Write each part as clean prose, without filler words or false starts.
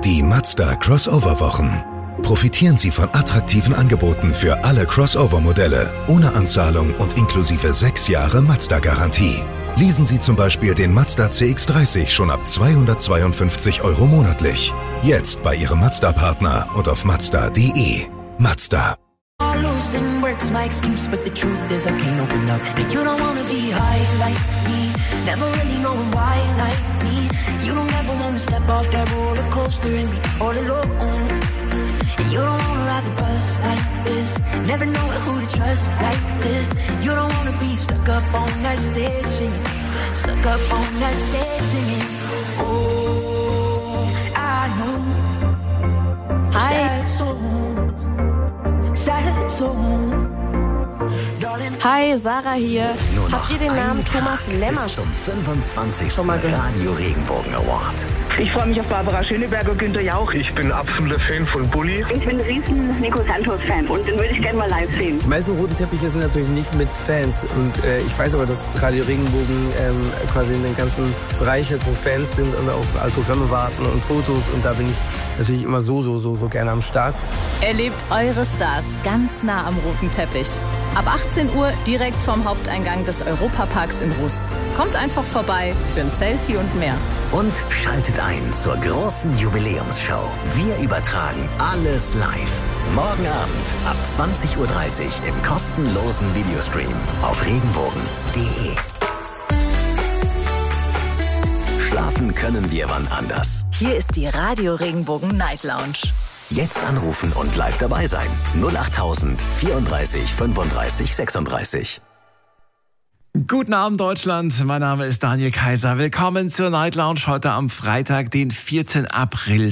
Die Mazda Crossover-Wochen. Profitieren Sie von attraktiven Angeboten für alle Crossover-Modelle, ohne Anzahlung und inklusive 6 Jahre Mazda-Garantie. Leasen Sie zum Beispiel den Mazda CX-30 schon ab 252 € monatlich. Jetzt bei Ihrem Mazda-Partner und auf Mazda.de. Mazda. Losing works my excuse, but the truth is I can't open up. And you don't wanna be high like me, never really knowing why like me. You don't ever wanna step off that roller coaster and be all alone. And you don't wanna ride the bus like this, never know who to trust like this. You don't wanna be stuck up on that stage singing, stuck up on that stage singing. Oh, I know. Hi. Hi, Sarah hier. Habt ihr den Namen Thomas Lemmer bis zum 25. schon mal gehört? Radio Regenbogen Award? Ich freue mich auf Barbara Schöneberger, Günther Jauch. Ich bin absoluter Fan von Bulli. Ich bin ein riesen Nico Santos-Fan und den würde ich gerne mal live sehen. Die meisten roten Teppiche sind natürlich nicht mit Fans. Und ich weiß aber, dass Radio Regenbogen quasi in den ganzen Bereich hat, wo Fans sind und auf Autogramme warten und Fotos. Und da bin ich natürlich immer so gerne am Start. Erlebt eure Stars ganz nah am roten Teppich. Ab 18 Uhr direkt vom Haupteingang des Europaparks in Rust. Kommt einfach vorbei für ein Selfie und mehr. Und schaltet ein zur großen Jubiläumsshow. Wir übertragen alles live. Morgen Abend ab 20:30 Uhr im kostenlosen Videostream auf regenbogen.de. Schlafen können wir wann anders. Hier ist die Radio Regenbogen Night Lounge. Jetzt anrufen und live dabei sein. 08000 34 35 36. Guten Abend, Deutschland. Mein Name ist Daniel Kaiser. Willkommen zur Night Lounge heute am Freitag, den 4. April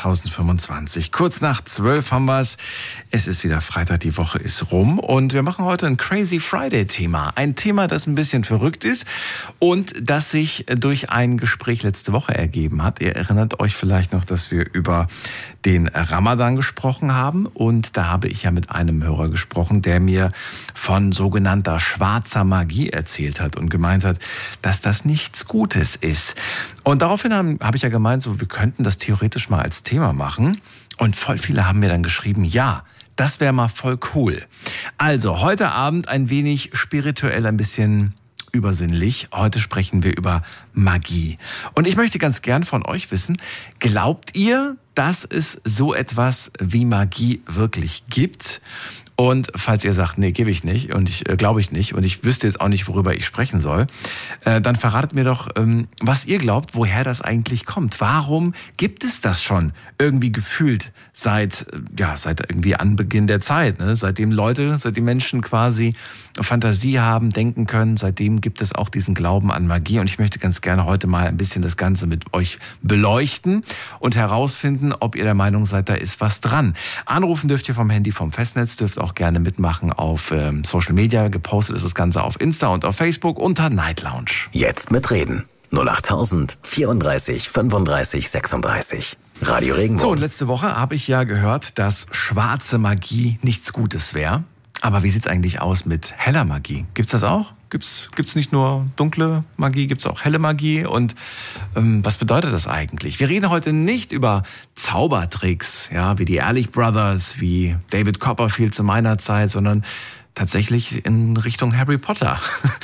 2025. Kurz nach 12 haben wir es. Es ist wieder Freitag, die Woche ist rum und wir machen heute ein Crazy Friday-Thema. Ein Thema, das ein bisschen verrückt ist und das sich durch ein Gespräch letzte Woche ergeben hat. Ihr erinnert euch vielleicht noch, dass wir über den Ramadan gesprochen haben und da habe ich ja mit einem Hörer gesprochen, der mir von sogenannter schwarzer Magie erzählt hat und gemeint hat, dass das nichts Gutes ist. Und daraufhin habe ich ja gemeint, so wir könnten das theoretisch mal als Thema machen. Und voll viele haben mir dann geschrieben, ja, das wäre mal voll cool. Also heute Abend ein wenig spirituell, ein bisschen übersinnlich. Heute sprechen wir über Magie. Und ich möchte ganz gern von euch wissen, glaubt ihr, dass es so etwas wie Magie wirklich gibt? Und falls ihr sagt, nee, gebe ich nicht und ich glaube ich nicht und ich wüsste jetzt auch nicht, worüber ich sprechen soll, dann verratet mir doch, was ihr glaubt, woher das eigentlich kommt. Warum gibt es das schon irgendwie gefühlt seit irgendwie Anbeginn der Zeit, ne? Seitdem Menschen quasi Fantasie haben, denken können, seitdem gibt es auch diesen Glauben an Magie. Und ich möchte ganz gerne heute mal ein bisschen das Ganze mit euch beleuchten und herausfinden, ob ihr der Meinung seid, da ist was dran. Anrufen dürft ihr vom Handy, vom Festnetz, dürft auch gerne mitmachen auf Social Media. Gepostet ist das Ganze auf Insta und auf Facebook unter Night Lounge. Jetzt mitreden. 08000 34 35 36. Radio Regenbogen. So, und letzte Woche habe ich ja gehört, dass schwarze Magie nichts Gutes wäre. Aber wie sieht's eigentlich aus mit heller Magie? Gibt's das auch? Gibt's nicht nur dunkle Magie, gibt's auch helle Magie? Und was bedeutet das eigentlich? Wir reden heute nicht über Zaubertricks, ja, wie die Ehrlich Brothers, wie David Copperfield zu meiner Zeit, sondern tatsächlich in Richtung Harry Potter.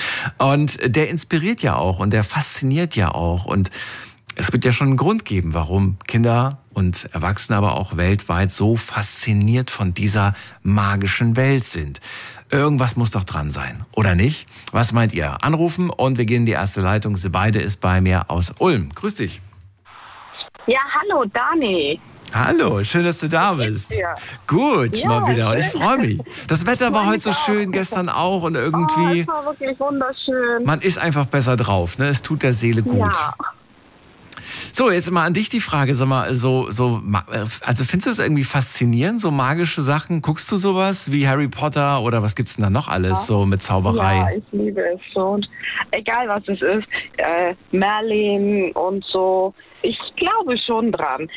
Und der inspiriert ja auch und der fasziniert ja auch. Und es wird ja schon einen Grund geben, warum Kinder und Erwachsene, aber auch weltweit so fasziniert von dieser magischen Welt sind. Irgendwas muss doch dran sein, oder nicht? Was meint ihr? Anrufen und wir gehen in die erste Leitung. Sebaide ist bei mir aus Ulm. Grüß dich. Ja, hallo Dani. Hallo, schön, dass du da bist. Ja. Gut, Ja, mal wieder. Und ich schön. freue mich. Das Wetter war heute so schön, gestern auch. Und irgendwie, es war wirklich wunderschön. man ist einfach besser drauf. Ne? Es tut der Seele gut. Ja. So, jetzt mal an dich die Frage, sag mal, also findest du das irgendwie faszinierend, so magische Sachen? Guckst du sowas wie Harry Potter oder was gibt's denn da noch alles so mit Zauberei? Ja, ich liebe es schon. Egal was es ist, Merlin und so, ich glaube schon dran.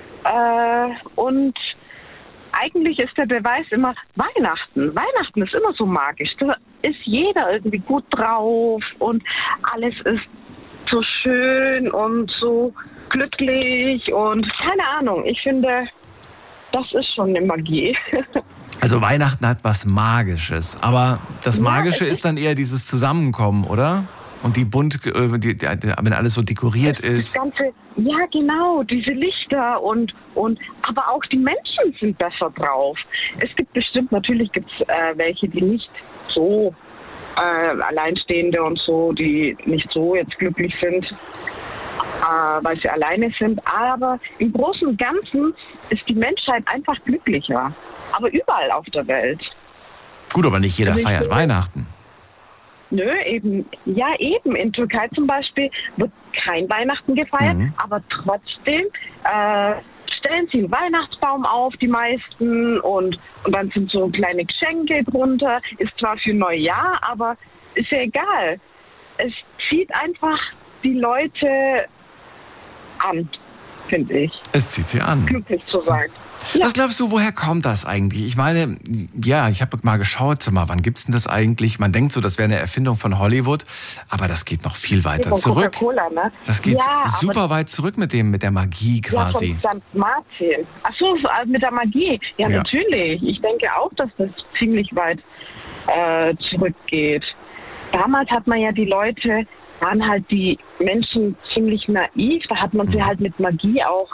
Und eigentlich ist der Beweis immer Weihnachten. Weihnachten ist immer so magisch. Da ist jeder irgendwie gut drauf und alles ist so schön und so glücklich und keine Ahnung. Ich finde, das ist schon eine Magie. Also Weihnachten hat was Magisches, aber das Magische ist dann eher dieses Zusammenkommen, oder? Und die bunt, wenn alles so dekoriert ist. Das Ganze, ja genau, diese Lichter und aber auch die Menschen sind besser drauf. Es gibt bestimmt, natürlich gibt es welche, die nicht so Alleinstehende und so, die nicht so jetzt glücklich sind, weil sie alleine sind. Aber im Großen und Ganzen ist die Menschheit einfach glücklicher. Aber überall auf der Welt. Gut, aber nicht jeder feiert Weihnachten. Nö, eben. Ja, eben. In Türkei zum Beispiel wird kein Weihnachten gefeiert, aber trotzdem stellen sie einen Weihnachtsbaum auf, die meisten, und dann sind so kleine Geschenke drunter. Ist zwar für Neujahr, aber ist ja egal. Es zieht einfach die Leute an, finde ich. Es zieht sie an. Glücklich zu sein. Ja. Was glaubst du, woher kommt das eigentlich? Ich meine, ja, ich habe mal geschaut, wann gibt's denn das eigentlich? Man denkt so, das wäre eine Erfindung von Hollywood, aber das geht noch viel weiter zurück. Coca-Cola, ne? Das geht super weit zurück mit der Magie quasi. Ja, von St. Martin. Ach so, mit der Magie. Ja, natürlich. Ich denke auch, dass das ziemlich weit zurückgeht. Damals hat man ja waren halt die Menschen ziemlich naiv. Da hat man sie halt mit Magie auch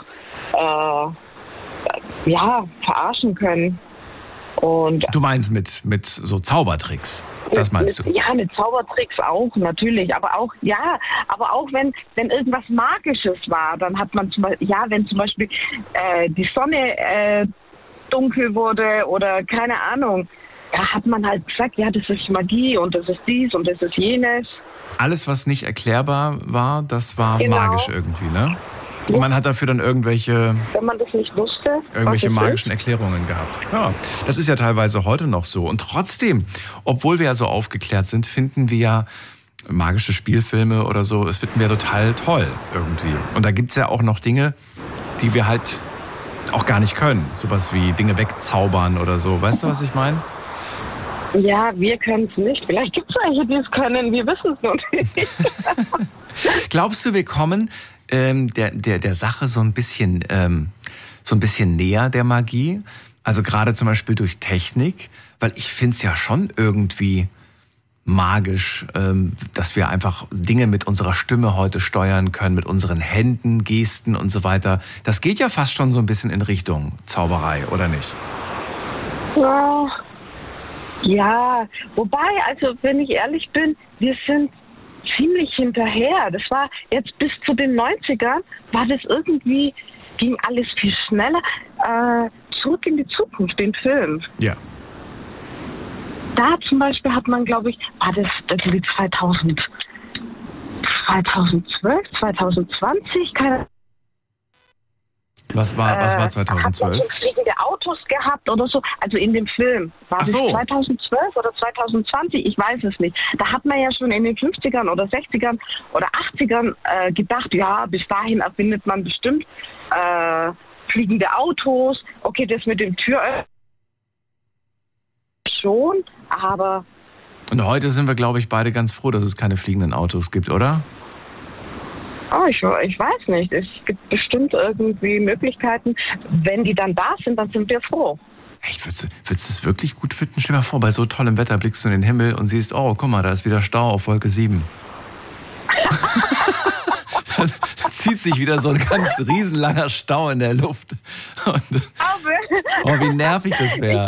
verarschen können. Und du meinst mit so Zaubertricks? Das meinst du? Ja, mit Zaubertricks auch, natürlich. Aber auch wenn irgendwas Magisches war, dann hat man wenn zum Beispiel die Sonne dunkel wurde oder keine Ahnung, da hat man halt gesagt, ja, das ist Magie und das ist dies und das ist jenes. Alles, was nicht erklärbar war, das war magisch irgendwie, ne? Und man hat dafür dann irgendwelche, wenn man das nicht wusste, magischen Erklärungen gehabt. Ja, das ist ja teilweise heute noch so. Und trotzdem, obwohl wir ja so aufgeklärt sind, finden wir ja magische Spielfilme oder so, das finden wir total toll irgendwie. Und da gibt's ja auch noch Dinge, die wir halt auch gar nicht können. Sowas wie Dinge wegzaubern oder so. Weißt du, was ich meine? Ja, wir können es nicht. Vielleicht gibt es welche, die es können. Wir wissen es noch nicht. Glaubst du, wir kommen der Sache so ein bisschen näher, der Magie? Also gerade zum Beispiel durch Technik, weil ich finde es ja schon irgendwie magisch, dass wir einfach Dinge mit unserer Stimme heute steuern können, mit unseren Händen, Gesten und so weiter. Das geht ja fast schon so ein bisschen in Richtung Zauberei, oder nicht? Ja, wobei, also wenn ich ehrlich bin, wir sind ziemlich hinterher. Das war jetzt bis zu den 90ern, ging alles viel schneller. Zurück in die Zukunft, den Film. Ja. Da zum Beispiel hat man, glaube ich, war das irgendwie 2012, 2020, keine Ahnung. Was war 2012? Hat man fliegende Autos gehabt oder so? Also in dem Film. War das 2012 oder 2020? Ich weiß es nicht. Da hat man ja schon in den 50ern oder 60ern oder 80ern gedacht, ja, bis dahin erfindet man bestimmt fliegende Autos. Okay, das mit dem Türöffnen schon, aber... Und heute sind wir, glaube ich, beide ganz froh, dass es keine fliegenden Autos gibt, oder? Oh, ich weiß nicht. Es gibt bestimmt irgendwie Möglichkeiten. Wenn die dann da sind, dann sind wir froh. Echt, würdest du das wirklich gut finden? Stell dir mal vor, bei so tollem Wetter blickst du in den Himmel und siehst, oh, guck mal, da ist wieder Stau auf Wolke 7. Da zieht sich wieder so ein ganz riesenlanger Stau in der Luft. Und, wie nervig das wäre.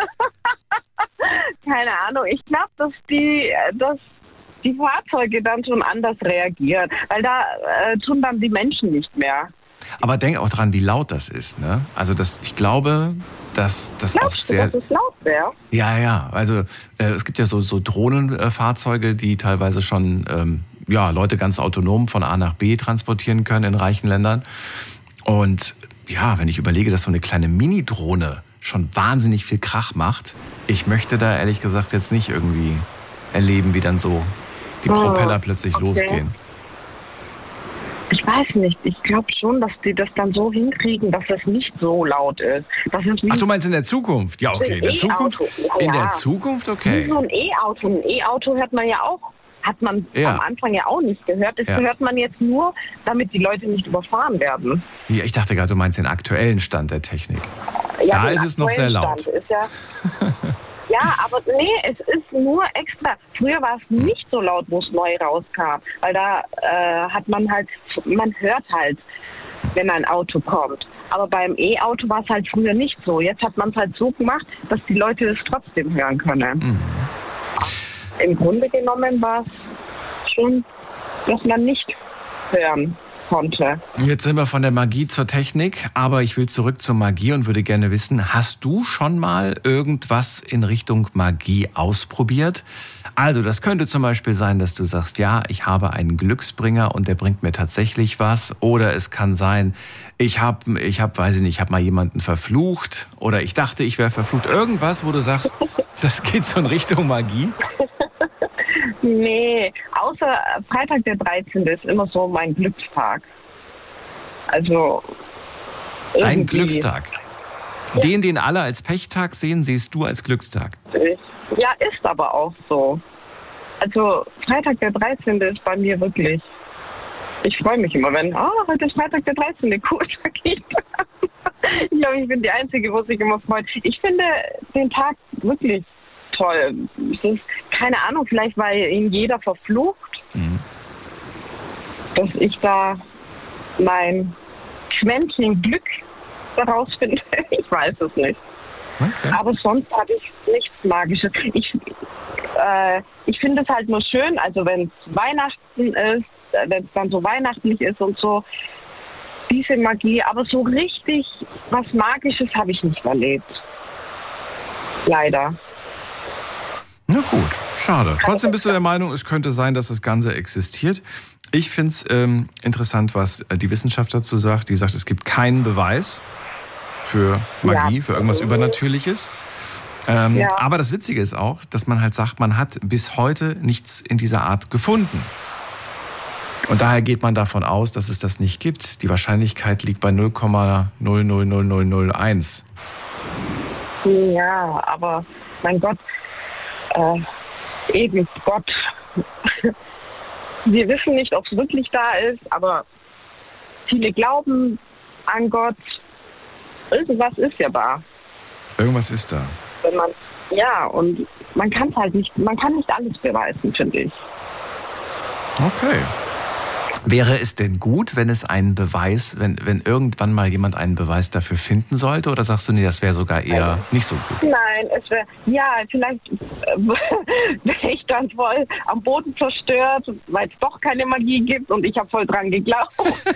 Keine Ahnung. Ich glaube, dass die Fahrzeuge dann schon anders reagieren, weil da tun dann die Menschen nicht mehr. Aber denk auch dran, wie laut das ist, ne? Also ich glaube, dass das auch sehr... Dass es laut wäre? Ja. Also es gibt ja so Drohnenfahrzeuge, die teilweise schon Leute ganz autonom von A nach B transportieren können in reichen Ländern. Und ja, wenn ich überlege, dass so eine kleine Mini-Drohne schon wahnsinnig viel Krach macht, ich möchte da ehrlich gesagt jetzt nicht irgendwie erleben, wie dann so die Propeller plötzlich losgehen. Ich weiß nicht. Ich glaube schon, dass die das dann so hinkriegen, dass es nicht so laut ist. Ach, du meinst in der Zukunft? Ja, okay. In der Zukunft? In der Zukunft, okay. Wie so ein E-Auto. Ein E-Auto hört man ja auch, hat man Ja. am Anfang ja auch nicht gehört. Das Ja. hört man jetzt nur, damit die Leute nicht überfahren werden. Ja, ich dachte gerade, du meinst den aktuellen Stand der Technik. Ja, Da den ist es noch sehr aktuellen laut. Stand ist ja, aber nee, es ist nur extra. Früher war es nicht so laut, wo es neu rauskam, weil da man hört halt, wenn ein Auto kommt. Aber beim E-Auto war es halt früher nicht so. Jetzt hat man es halt so gemacht, dass die Leute es trotzdem hören können. Im Grunde genommen war es schon, dass man nicht hören konnte. Jetzt sind wir von der Magie zur Technik, aber ich will zurück zur Magie und würde gerne wissen, hast du schon mal irgendwas in Richtung Magie ausprobiert? Also das könnte zum Beispiel sein, dass du sagst, ja, ich habe einen Glücksbringer und der bringt mir tatsächlich was. Oder es kann sein, ich habe mal jemanden verflucht oder ich dachte, ich wäre verflucht. Irgendwas, wo du sagst, das geht so in Richtung Magie? Nee, außer Freitag der 13. ist immer so mein Glückstag. Also Ein irgendwie. Glückstag. Den alle als Pechtag sehen, siehst du als Glückstag. Ja, ist aber auch so. Also Freitag der 13. ist bei mir wirklich. Ich freue mich immer, wenn, heute ist Freitag der 13. Cool, sag ich. Ich glaube, ich bin die Einzige, wo sich immer freut. Ich finde den Tag wirklich toll. Es ist, keine Ahnung, vielleicht weil ihn jeder verflucht, dass ich da mein Quäntchen Glück daraus finde. Ich weiß es nicht. Okay. Aber sonst habe ich nichts Magisches. Ich finde es halt nur schön, also wenn es Weihnachten ist, wenn es dann so weihnachtlich ist und so, diese Magie. Aber so richtig was Magisches habe ich nicht erlebt. Leider. Na gut, schade. Trotzdem bist du der Meinung, es könnte sein, dass das Ganze existiert. Ich finde es interessant, was die Wissenschaft dazu sagt. Die sagt, es gibt keinen Beweis für Magie, für irgendwas Übernatürliches. Aber das Witzige ist auch, dass man halt sagt, man hat bis heute nichts in dieser Art gefunden. Und daher geht man davon aus, dass es das nicht gibt. Die Wahrscheinlichkeit liegt bei 0,000001. Ja, aber mein Gott, eben Gott. Wir wissen nicht, ob es wirklich da ist, aber viele glauben an Gott. Irgendwas ist ja da. Irgendwas ist da. Und man kann es halt nicht, man kann nicht alles beweisen, finde ich. Okay. Wäre es denn gut, wenn es einen Beweis, wenn irgendwann mal jemand einen Beweis dafür finden sollte? Oder sagst du, nee, das wäre sogar eher nicht so gut? Nein, es wäre, vielleicht wäre ich dann voll am Boden zerstört, weil es doch keine Magie gibt und ich habe voll dran geglaubt.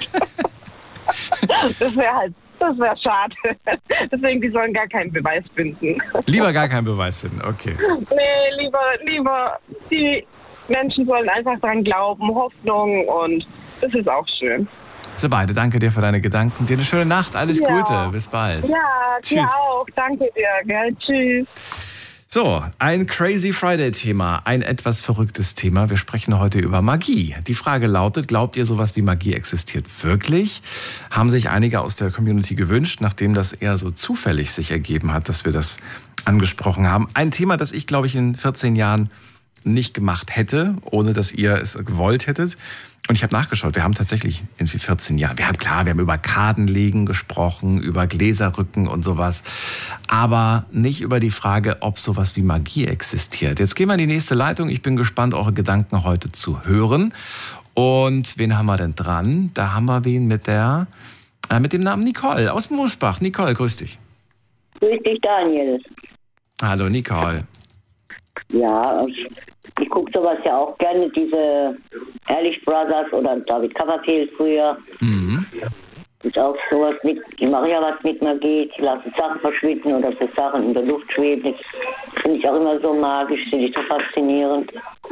Das wäre schade. Deswegen, die sollen gar keinen Beweis finden. Lieber gar keinen Beweis finden, okay. Nee, lieber die Menschen sollen einfach dran glauben, Hoffnung, und das ist auch schön. Sebaide, danke dir für deine Gedanken. Dir eine schöne Nacht, alles Gute, bis bald. Ja, Tschüss. dir auch, danke dir, gell? Tschüss. So, ein Crazy Friday-Thema, ein etwas verrücktes Thema. Wir sprechen heute über Magie. Die Frage lautet, glaubt ihr, sowas wie Magie existiert wirklich? Haben sich einige aus der Community gewünscht, nachdem das eher so zufällig sich ergeben hat, dass wir das angesprochen haben. Ein Thema, das ich, glaube ich, in 14 Jahren nicht gemacht hätte, ohne dass ihr es gewollt hättet. Und ich habe nachgeschaut, wir haben tatsächlich in 14 Jahren, wir haben über Kartenlegen gesprochen, über Gläserrücken und sowas, aber nicht über die Frage, ob sowas wie Magie existiert. Jetzt gehen wir in die nächste Leitung. Ich bin gespannt, eure Gedanken heute zu hören. Und wen haben wir denn dran? Da haben wir wen mit dem Namen Nicole aus Mosbach. Nicole, grüß dich. Grüß dich, Daniel. Hallo, Nicole. Ja, ich gucke sowas ja auch gerne, diese Ehrlich Brothers oder David Copperfield früher. Mhm. Ist auch sowas mit, die machen ja was mit Magie, die lassen Sachen verschwinden oder so Sachen in der Luft schweben. Das finde ich auch immer so magisch, finde ich so faszinierend.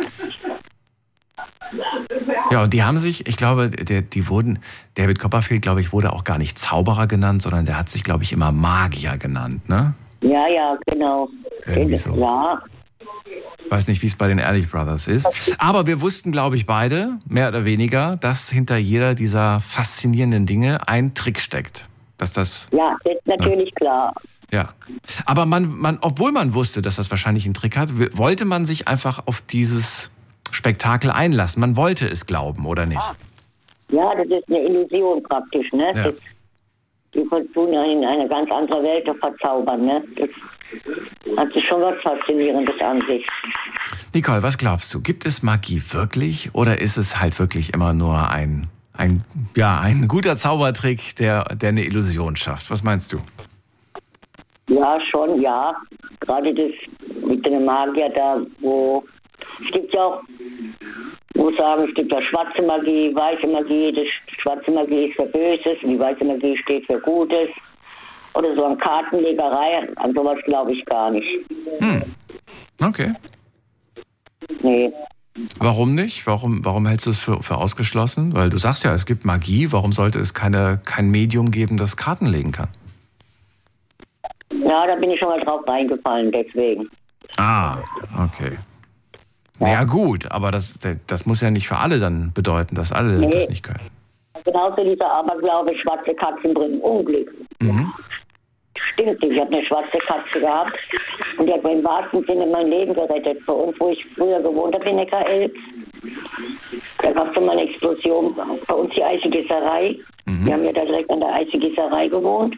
Ja, und die haben sich, ich glaube, David Copperfield, glaube ich, wurde auch gar nicht Zauberer genannt, sondern der hat sich, glaube ich, immer Magier genannt, ne? Ja, genau. Irgendwie so. Ja. Ich weiß nicht, wie es bei den Ehrlich Brothers ist. Aber wir wussten, glaube ich, beide, mehr oder weniger, dass hinter jeder dieser faszinierenden Dinge ein Trick steckt. Dass das, ja, das ist natürlich klar. Ja. Aber obwohl man wusste, dass das wahrscheinlich einen Trick hat, wollte man sich einfach auf Spektakel einlassen. Man wollte es glauben, oder nicht? Ja, das ist eine Illusion praktisch, ne? Ja. Die versuchen ja in eine ganz andere Welt zu verzaubern, ne? Das hat sich schon was Faszinierendes an sich. Nicole, was glaubst du? Gibt es Magie wirklich oder ist es halt wirklich immer nur ein guter Zaubertrick, der eine Illusion schafft? Was meinst du? Ja, schon, ja. Gerade das mit den Magier da, wo es gibt ja auch, muss sagen, es gibt ja schwarze Magie, weiße Magie. Die schwarze Magie ist für Böses und die weiße Magie steht für Gutes. Oder so an Kartenlegerei, an sowas glaube ich gar nicht. Okay. Nee. Warum nicht? Warum hältst du es für ausgeschlossen? Weil du sagst ja, es gibt Magie. Warum sollte es kein Medium geben, das Karten legen kann? Ja, da bin ich schon mal drauf reingefallen, deswegen. Ah, okay. Ja gut, aber das muss ja nicht für alle dann bedeuten, dass alle das nicht können. Genauso dieser Aberglaube, schwarze Katzen bringen Unglück. Stimmt nicht, ich habe eine schwarze Katze gehabt und die hat mir im wahrsten Sinne mein Leben gerettet. Bei uns, wo ich früher gewohnt habe in Neckarelb, da gab es mal eine Explosion, bei uns die Eisgießerei. Wir haben ja da direkt an der Eisgießerei gewohnt.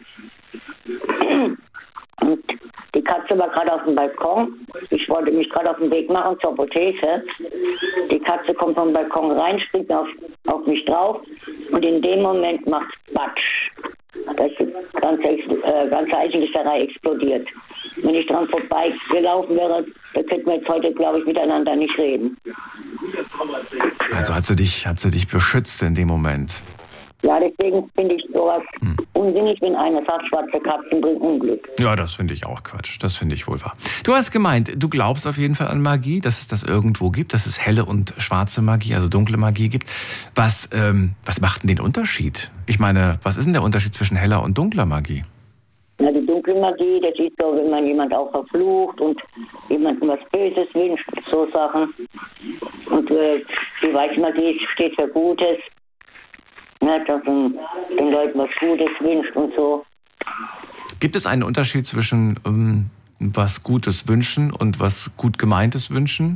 Und die Katze war gerade auf dem Balkon. Ich wollte mich gerade auf den Weg machen zur Apotheke. Die Katze kommt vom Balkon rein, springt auf mich drauf und in dem Moment macht Batsch. Das ganze Eisgießerei explodiert. Wenn ich dran vorbeigelaufen wäre, dann könnten wir jetzt heute, glaube ich, miteinander nicht reden. Also hat sie dich beschützt in dem Moment? Ja, deswegen finde ich sowas unsinnig, wenn einer sagt, schwarze Katzen bringen Unglück. Ja, das finde ich auch Quatsch. Das finde ich wohl wahr. Du hast gemeint, du glaubst auf jeden Fall an Magie, dass es das irgendwo gibt, dass es helle und schwarze Magie, also dunkle Magie gibt. Was macht denn den Unterschied? Ich meine, was ist denn der Unterschied zwischen heller und dunkler Magie? Na, die dunkle Magie, das ist so, wenn man jemand auch verflucht und jemandem was Böses wünscht, so Sachen. Und die weiße Magie steht für Gutes. Ne, dass man den Leuten was Gutes wünscht und so. Gibt es einen Unterschied zwischen was Gutes wünschen und was gut gemeintes wünschen?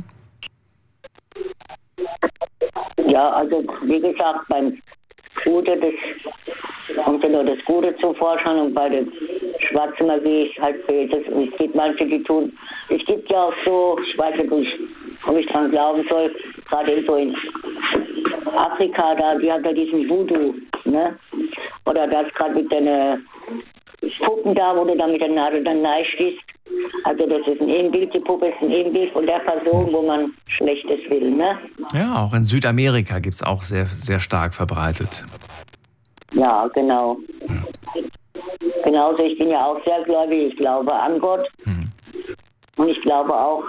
Ja, also wie gesagt, beim Gute, das kommt ja nur das Gute zum Vorschein und bei der schwarzen Magie ist halt Böses. Und es gibt manche, die tun, es gibt ja auch so, ich weiß nicht, ob ich dran glauben soll, gerade so in Afrika, da, die hat ja diesen Voodoo, ne? Oder das gerade mit den Puppen da, wo du da mit der Nadel dann reinstichst. Also das ist ein Ebenbild, die Puppe ist ein Ebenbild von der Person, wo man Schlechtes will, ne? Ja, auch in Südamerika gibt es auch sehr, sehr stark verbreitet. Ja, genau. Ja. Genauso, ich bin ja auch sehr gläubig, ich glaube an Gott. Und ich glaube auch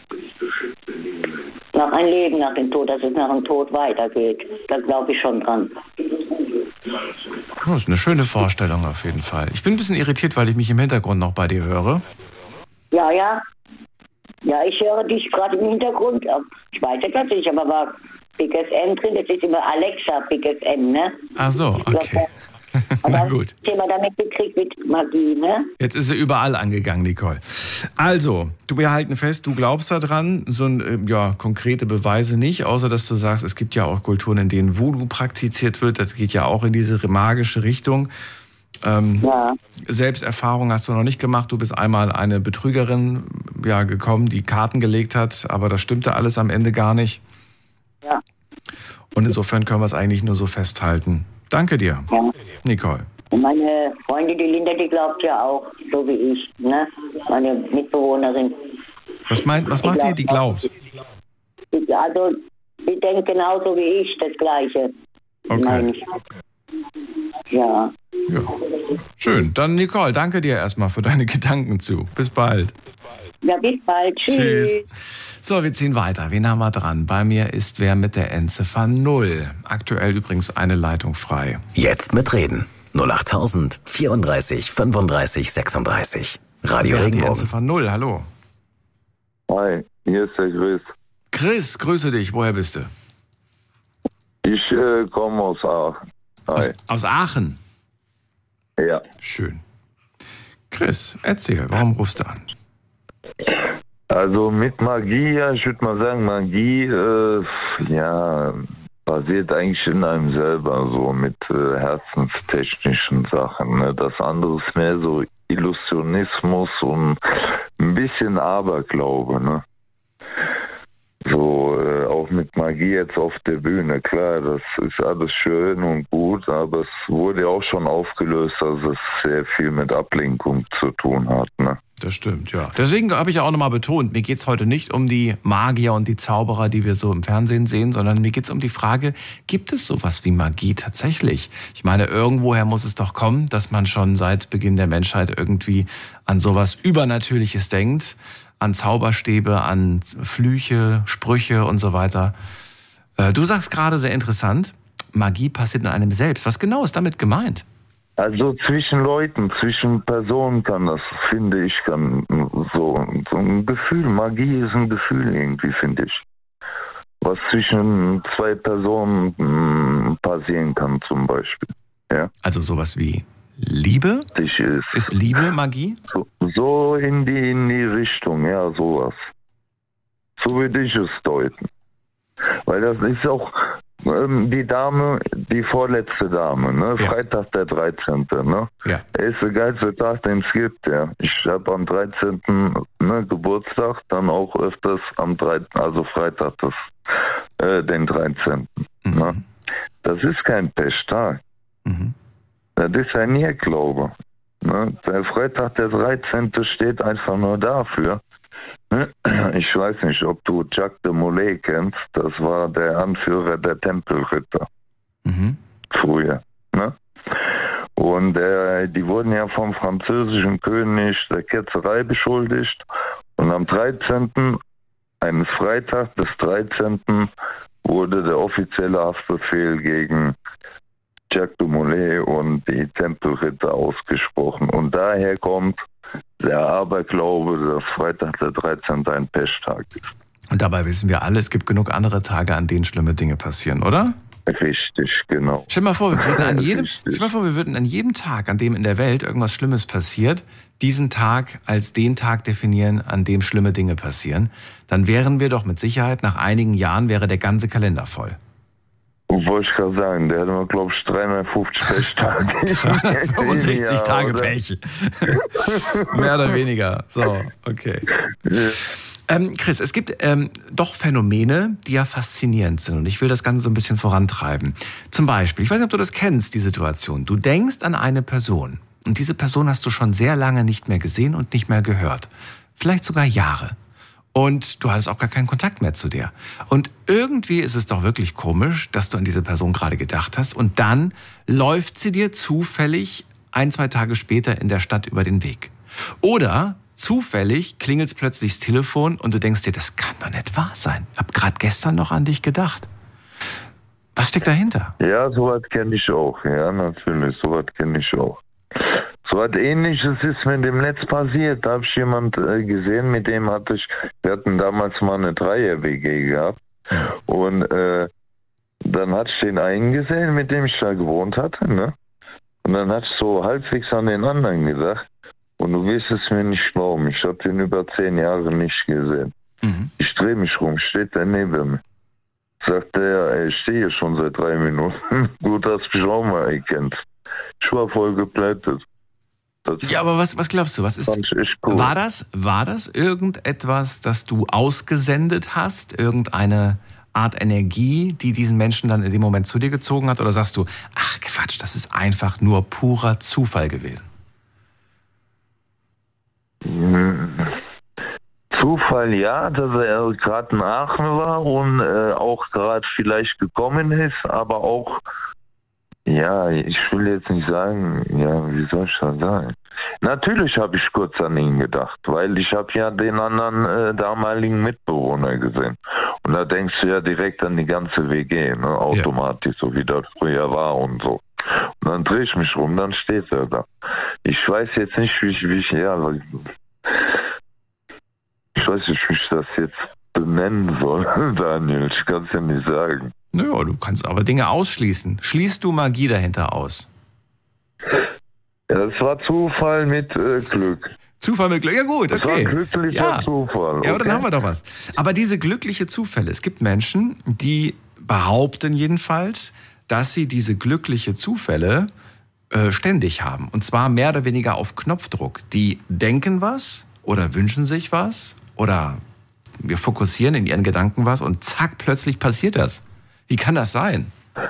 nach ein Leben nach dem Tod, dass es nach dem Tod weitergeht. Da glaube ich schon dran. Das ist eine schöne Vorstellung auf jeden Fall. Ich bin ein bisschen irritiert, weil ich mich im Hintergrund noch bei dir höre. Ja. Ja, ich höre dich gerade im Hintergrund. Ich weiß jetzt natürlich, aber war Big FM drin, das ist immer Alexa Big FM, ne? Ach so, okay. Na gut. Thema damit gekriegt mit Magie, ne? Jetzt ist sie überall angegangen, Nicole. Also, wir halten fest, du glaubst daran, so konkrete Beweise nicht, außer dass du sagst, es gibt ja auch Kulturen, in denen Voodoo praktiziert wird, das geht ja auch in diese magische Richtung. Selbsterfahrung hast du noch nicht gemacht, du bist einmal eine Betrügerin gekommen, die Karten gelegt hat, aber das stimmte alles am Ende gar nicht. Ja. Und insofern können wir es eigentlich nur so festhalten. Danke dir, Nicole. Und meine Freundin, die Linda, die glaubt ja auch, so wie ich, ne? Meine Mitbewohnerin. Was macht die? Die glaubt? Also, die denkt genauso wie ich, das Gleiche. Okay. Ja. Schön. Dann, Nicole, danke dir erstmal für deine Gedanken zu. Bis bald. Ja, bis bald. Tschüss. So, wir ziehen weiter. Wen haben wir dran? Bei mir ist wer mit der Endziffer 0. Aktuell übrigens eine Leitung frei. Jetzt mitreden. 08000 34 35 36. Radio Regenbogen. Endziffer 0, hallo. Hi, hier ist der Chris. Chris, grüße dich. Woher bist du? Ich komme aus Aachen. Hi. Aus Aachen? Ja. Schön. Chris, erzähl, warum rufst du an? Also mit Magie, ja, ich würde mal sagen, Magie, basiert eigentlich in einem selber, so mit herzenstechnischen Sachen. Ne? Das andere ist mehr so Illusionismus und ein bisschen Aberglaube, ne? So, auch mit Magie jetzt auf der Bühne, klar, das ist alles schön und gut, aber es wurde ja auch schon aufgelöst, dass es sehr viel mit Ablenkung zu tun hat, ne? Das stimmt, ja. Deswegen habe ich ja auch nochmal betont, mir geht es heute nicht um die Magier und die Zauberer, die wir so im Fernsehen sehen, sondern mir geht es um die Frage, gibt es sowas wie Magie tatsächlich? Ich meine, irgendwoher muss es doch kommen, dass man schon seit Beginn der Menschheit irgendwie an sowas Übernatürliches denkt, an Zauberstäbe, an Flüche, Sprüche und so weiter. Du sagst gerade sehr interessant, Magie passiert in einem selbst. Was genau ist damit gemeint? Also zwischen Leuten, zwischen Personen kann das, finde ich, kann so ein Gefühl, Magie ist ein Gefühl irgendwie, finde ich. Was zwischen zwei Personen passieren kann zum Beispiel. Ja? Also sowas wie Liebe? Ist Liebe Magie? So in die Richtung, ja, sowas. So würde ich es deuten. Weil das ist auch die Dame, die vorletzte Dame, ne? Ja. Freitag der 13. Ne? Ja. Er ist der geilste Tag, den es gibt, ja. Ich habe am 13. Geburtstag, dann auch öfters am 13., also Freitag den 13. Mhm. Ne? Das ist kein Pechtag. Mhm. Das ist ein Irrglaube. Ne? Der Freitag der 13. steht einfach nur dafür. Ich weiß nicht, ob du Jacques de Molay kennst. Das war der Anführer der Tempelritter. Mhm. Früher. Ne? Und die wurden ja vom französischen König der Ketzerei beschuldigt. Und am 13. eines Freitags des 13. wurde der offizielle Haftbefehl gegen Jacques de Molay und die Tempelritter ausgesprochen. Und daher kommt der Aberglaube, dass Freitag der 13. ein Pechtag ist. Und dabei wissen wir alle, es gibt genug andere Tage, an denen schlimme Dinge passieren, oder? Richtig, genau. Stell dir mal vor, wir würden an jedem Tag, an dem in der Welt irgendwas Schlimmes passiert, diesen Tag als den Tag definieren, an dem schlimme Dinge passieren. Dann wären wir doch mit Sicherheit, nach einigen Jahren wäre der ganze Kalender voll. Wollte ich gerade sagen, der hat, glaube ich, 350 Pechtage. 365 Tage oder? Pech. Mehr oder weniger. So, okay. Ja. Chris, es gibt doch Phänomene, die ja faszinierend sind. Und ich will das Ganze so ein bisschen vorantreiben. Zum Beispiel, ich weiß nicht, ob du das kennst, die Situation. Du denkst an eine Person. Und diese Person hast du schon sehr lange nicht mehr gesehen und nicht mehr gehört. Vielleicht sogar Jahre. Und du hattest auch gar keinen Kontakt mehr zu der. Und irgendwie ist es doch wirklich komisch, dass du an diese Person gerade gedacht hast. Und dann läuft sie dir zufällig 1-2 Tage später in der Stadt über den Weg. Oder zufällig klingelt plötzlich das Telefon und du denkst dir, das kann doch nicht wahr sein. Ich habe gerade gestern noch an dich gedacht. Was steckt dahinter? Ja, sowas kenne ich auch. Ja, natürlich, sowas kenne ich auch. So was Ähnliches ist mit dem Netz passiert. Da habe ich jemand gesehen, mit dem wir hatten damals mal eine Dreier-WG gehabt. Und dann hatte ich den einen gesehen, mit dem ich da gewohnt hatte. Ne? Und dann hatte ich so halbwegs an den anderen gedacht. Und du wirst es mir nicht glauben. Ich habe den über 10 Jahre nicht gesehen. Mhm. Ich drehe mich rum, steht der neben mir. Sagt er, ich stehe hier schon seit 3 Minuten. Gut, dass du mich auch mal erkennst. Ich war voll geplättet. Ja, aber was glaubst du? Was ist? Cool. War das irgendetwas, das du ausgesendet hast? Irgendeine Art Energie, die diesen Menschen dann in dem Moment zu dir gezogen hat? Oder sagst du, ach Quatsch, das ist einfach nur purer Zufall gewesen? Zufall, ja, dass er gerade in Aachen war und auch gerade vielleicht gekommen ist, aber auch, ja, ich will jetzt nicht sagen, ja, wie soll ich das sagen? Natürlich habe ich kurz an ihn gedacht, weil ich habe ja den anderen damaligen Mitbewohner gesehen. Und da denkst du ja direkt an die ganze WG, ne, automatisch, so wie das früher war und so. Und dann drehe ich mich rum, dann steht er da. Ich weiß jetzt nicht, wie ich das jetzt benennen soll, Daniel. Ich kann es ja nicht sagen. Naja, du kannst aber Dinge ausschließen. Schließt du Magie dahinter aus? Ja, das war Zufall mit Glück. Zufall mit Glück. Ja gut, okay. Das war ein glücklicher Zufall. Okay. Ja, aber dann haben wir doch was. Aber diese glückliche Zufälle, es gibt Menschen, die behaupten jedenfalls, dass sie diese glückliche Zufälle ständig haben. Und zwar mehr oder weniger auf Knopfdruck. Die denken was oder wünschen sich was oder wir fokussieren in ihren Gedanken was und zack, plötzlich passiert das. Wie kann das sein?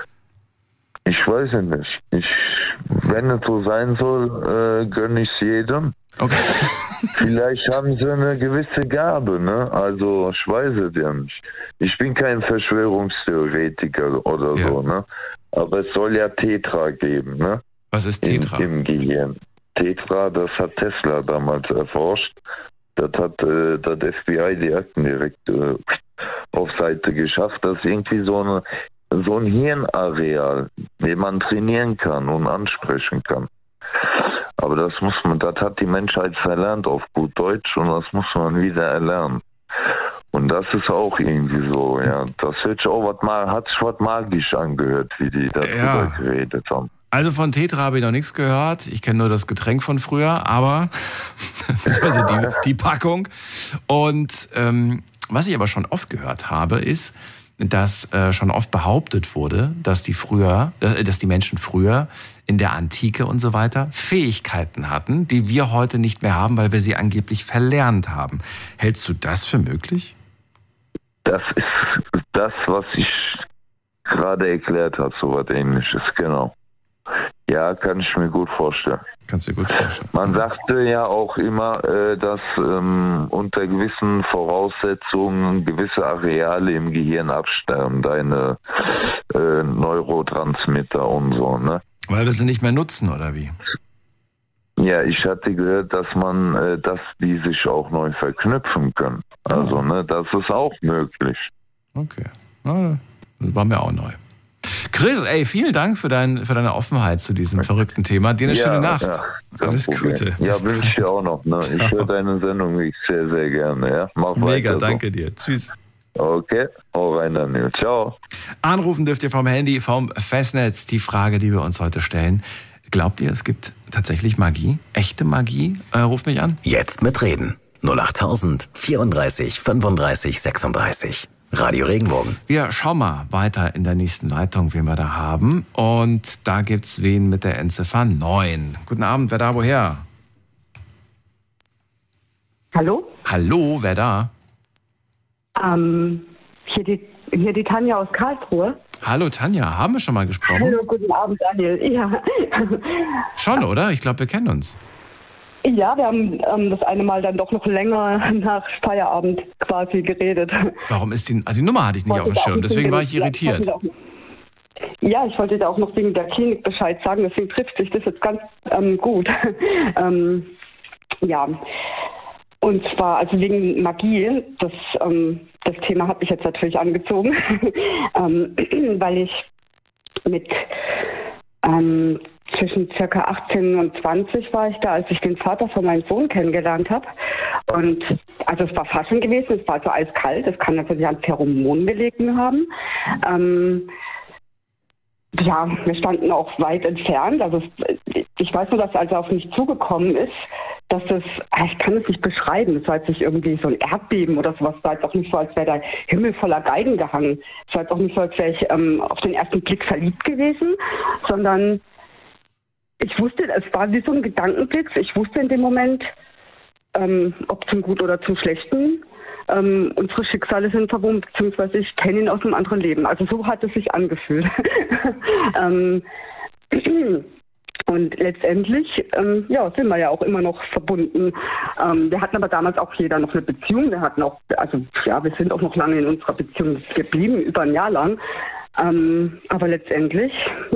Ich weiß es nicht. Wenn es so sein soll, gönne ich es jedem. Okay. Vielleicht haben sie eine gewisse Gabe, ne? Also ich weiß es ja nicht. Ich bin kein Verschwörungstheoretiker oder so, ne? Aber es soll ja Tetra geben, ne? Was ist Tetra? Im Gehirn. Tetra, das hat Tesla damals erforscht. Das hat das FBI die Akten direkt auf Seite geschafft. Das ist irgendwie so ein Hirnareal, den man trainieren kann und ansprechen kann. Aber das hat die Menschheit verlernt auf gut Deutsch und das muss man wieder erlernen. Und das ist auch irgendwie so, ja. Das hat sich was magisch angehört, wie die darüber geredet haben. Also von Tetra habe ich noch nichts gehört. Ich kenne nur das Getränk von früher, aber also die Packung. Und was ich aber schon oft gehört habe, ist, dass schon oft behauptet wurde, dass die Menschen früher in der Antike und so weiter Fähigkeiten hatten, die wir heute nicht mehr haben, weil wir sie angeblich verlernt haben. Hältst du das für möglich? Das ist das, was ich gerade erklärt habe, so was Ähnliches, genau. Ja, kann ich mir gut vorstellen. Kannst du dir gut vorstellen. Man sagte ja auch immer, dass unter gewissen Voraussetzungen gewisse Areale im Gehirn absterben, deine Neurotransmitter und so, ne? Weil wir sie nicht mehr nutzen, oder wie? Ja, ich hatte gehört, dass die sich auch neu verknüpfen können. Also, ne, das ist auch möglich. Okay. Das war mir auch neu. Chris, vielen Dank für deine Offenheit zu diesem verrückten Thema. Dir eine schöne Nacht. Ja, alles Gute. Ja, wünsche ich dir auch noch. Ne? Ich höre deine Sendung sehr, sehr gerne. Ja? Mach Mega, weiter danke dir. Tschüss. Okay, hau rein, Daniel. Ciao. Anrufen dürft ihr vom Handy, vom Festnetz. Die Frage, die wir uns heute stellen. Glaubt ihr, es gibt tatsächlich Magie? Echte Magie? Ruft mich an. Jetzt mitreden. 08000 34 35 36. Radio Regenbogen. Wir schauen mal weiter in der nächsten Leitung, wen wir da haben. Und da gibt's wen mit der Endziffer 9. Guten Abend, wer da, woher? Hallo? Hallo, wer da? Hier die Tanja aus Karlsruhe. Hallo Tanja, haben wir schon mal gesprochen? Hallo, guten Abend, Daniel. Ja. Schon, oder? Ich glaube, wir kennen uns. Ja, wir haben das eine Mal dann doch noch länger nach Feierabend quasi geredet. Warum ist die Nummer hatte ich nicht auf dem Schirm, deswegen war ich irritiert. Ja, ich wollte da auch noch wegen der Klinik Bescheid sagen, deswegen trifft sich das jetzt ganz gut. Ja, und zwar, also wegen Magie, das Thema hat mich jetzt natürlich angezogen, weil ich mit zwischen circa 18 und 20 war ich da, als ich den Vater von meinem Sohn kennengelernt habe. Und also es war Fasching gewesen, es war so eiskalt, es kann natürlich an Pheromonen gelegen haben. Ja, wir standen auch weit entfernt. Also ich weiß nur, dass als er auf mich zugekommen ist, dass ich kann es nicht beschreiben, es war jetzt nicht irgendwie so ein Erdbeben oder sowas, es war jetzt auch nicht so, als wäre der Himmel voller Geigen gehangen. Es war jetzt auch nicht so, als wäre ich auf den ersten Blick verliebt gewesen, sondern ich wusste, es war wie so ein Gedankenblitz, ich wusste in dem Moment, ob zum Guten oder zum Schlechten, unsere Schicksale sind verwoben, beziehungsweise ich kenne ihn aus einem anderen Leben. Also so hat es sich angefühlt. Und letztendlich sind wir ja auch immer noch verbunden. Wir hatten aber damals auch jeder noch eine Beziehung. Wir sind auch noch lange in unserer Beziehung geblieben, über ein Jahr lang. Aber letztendlich,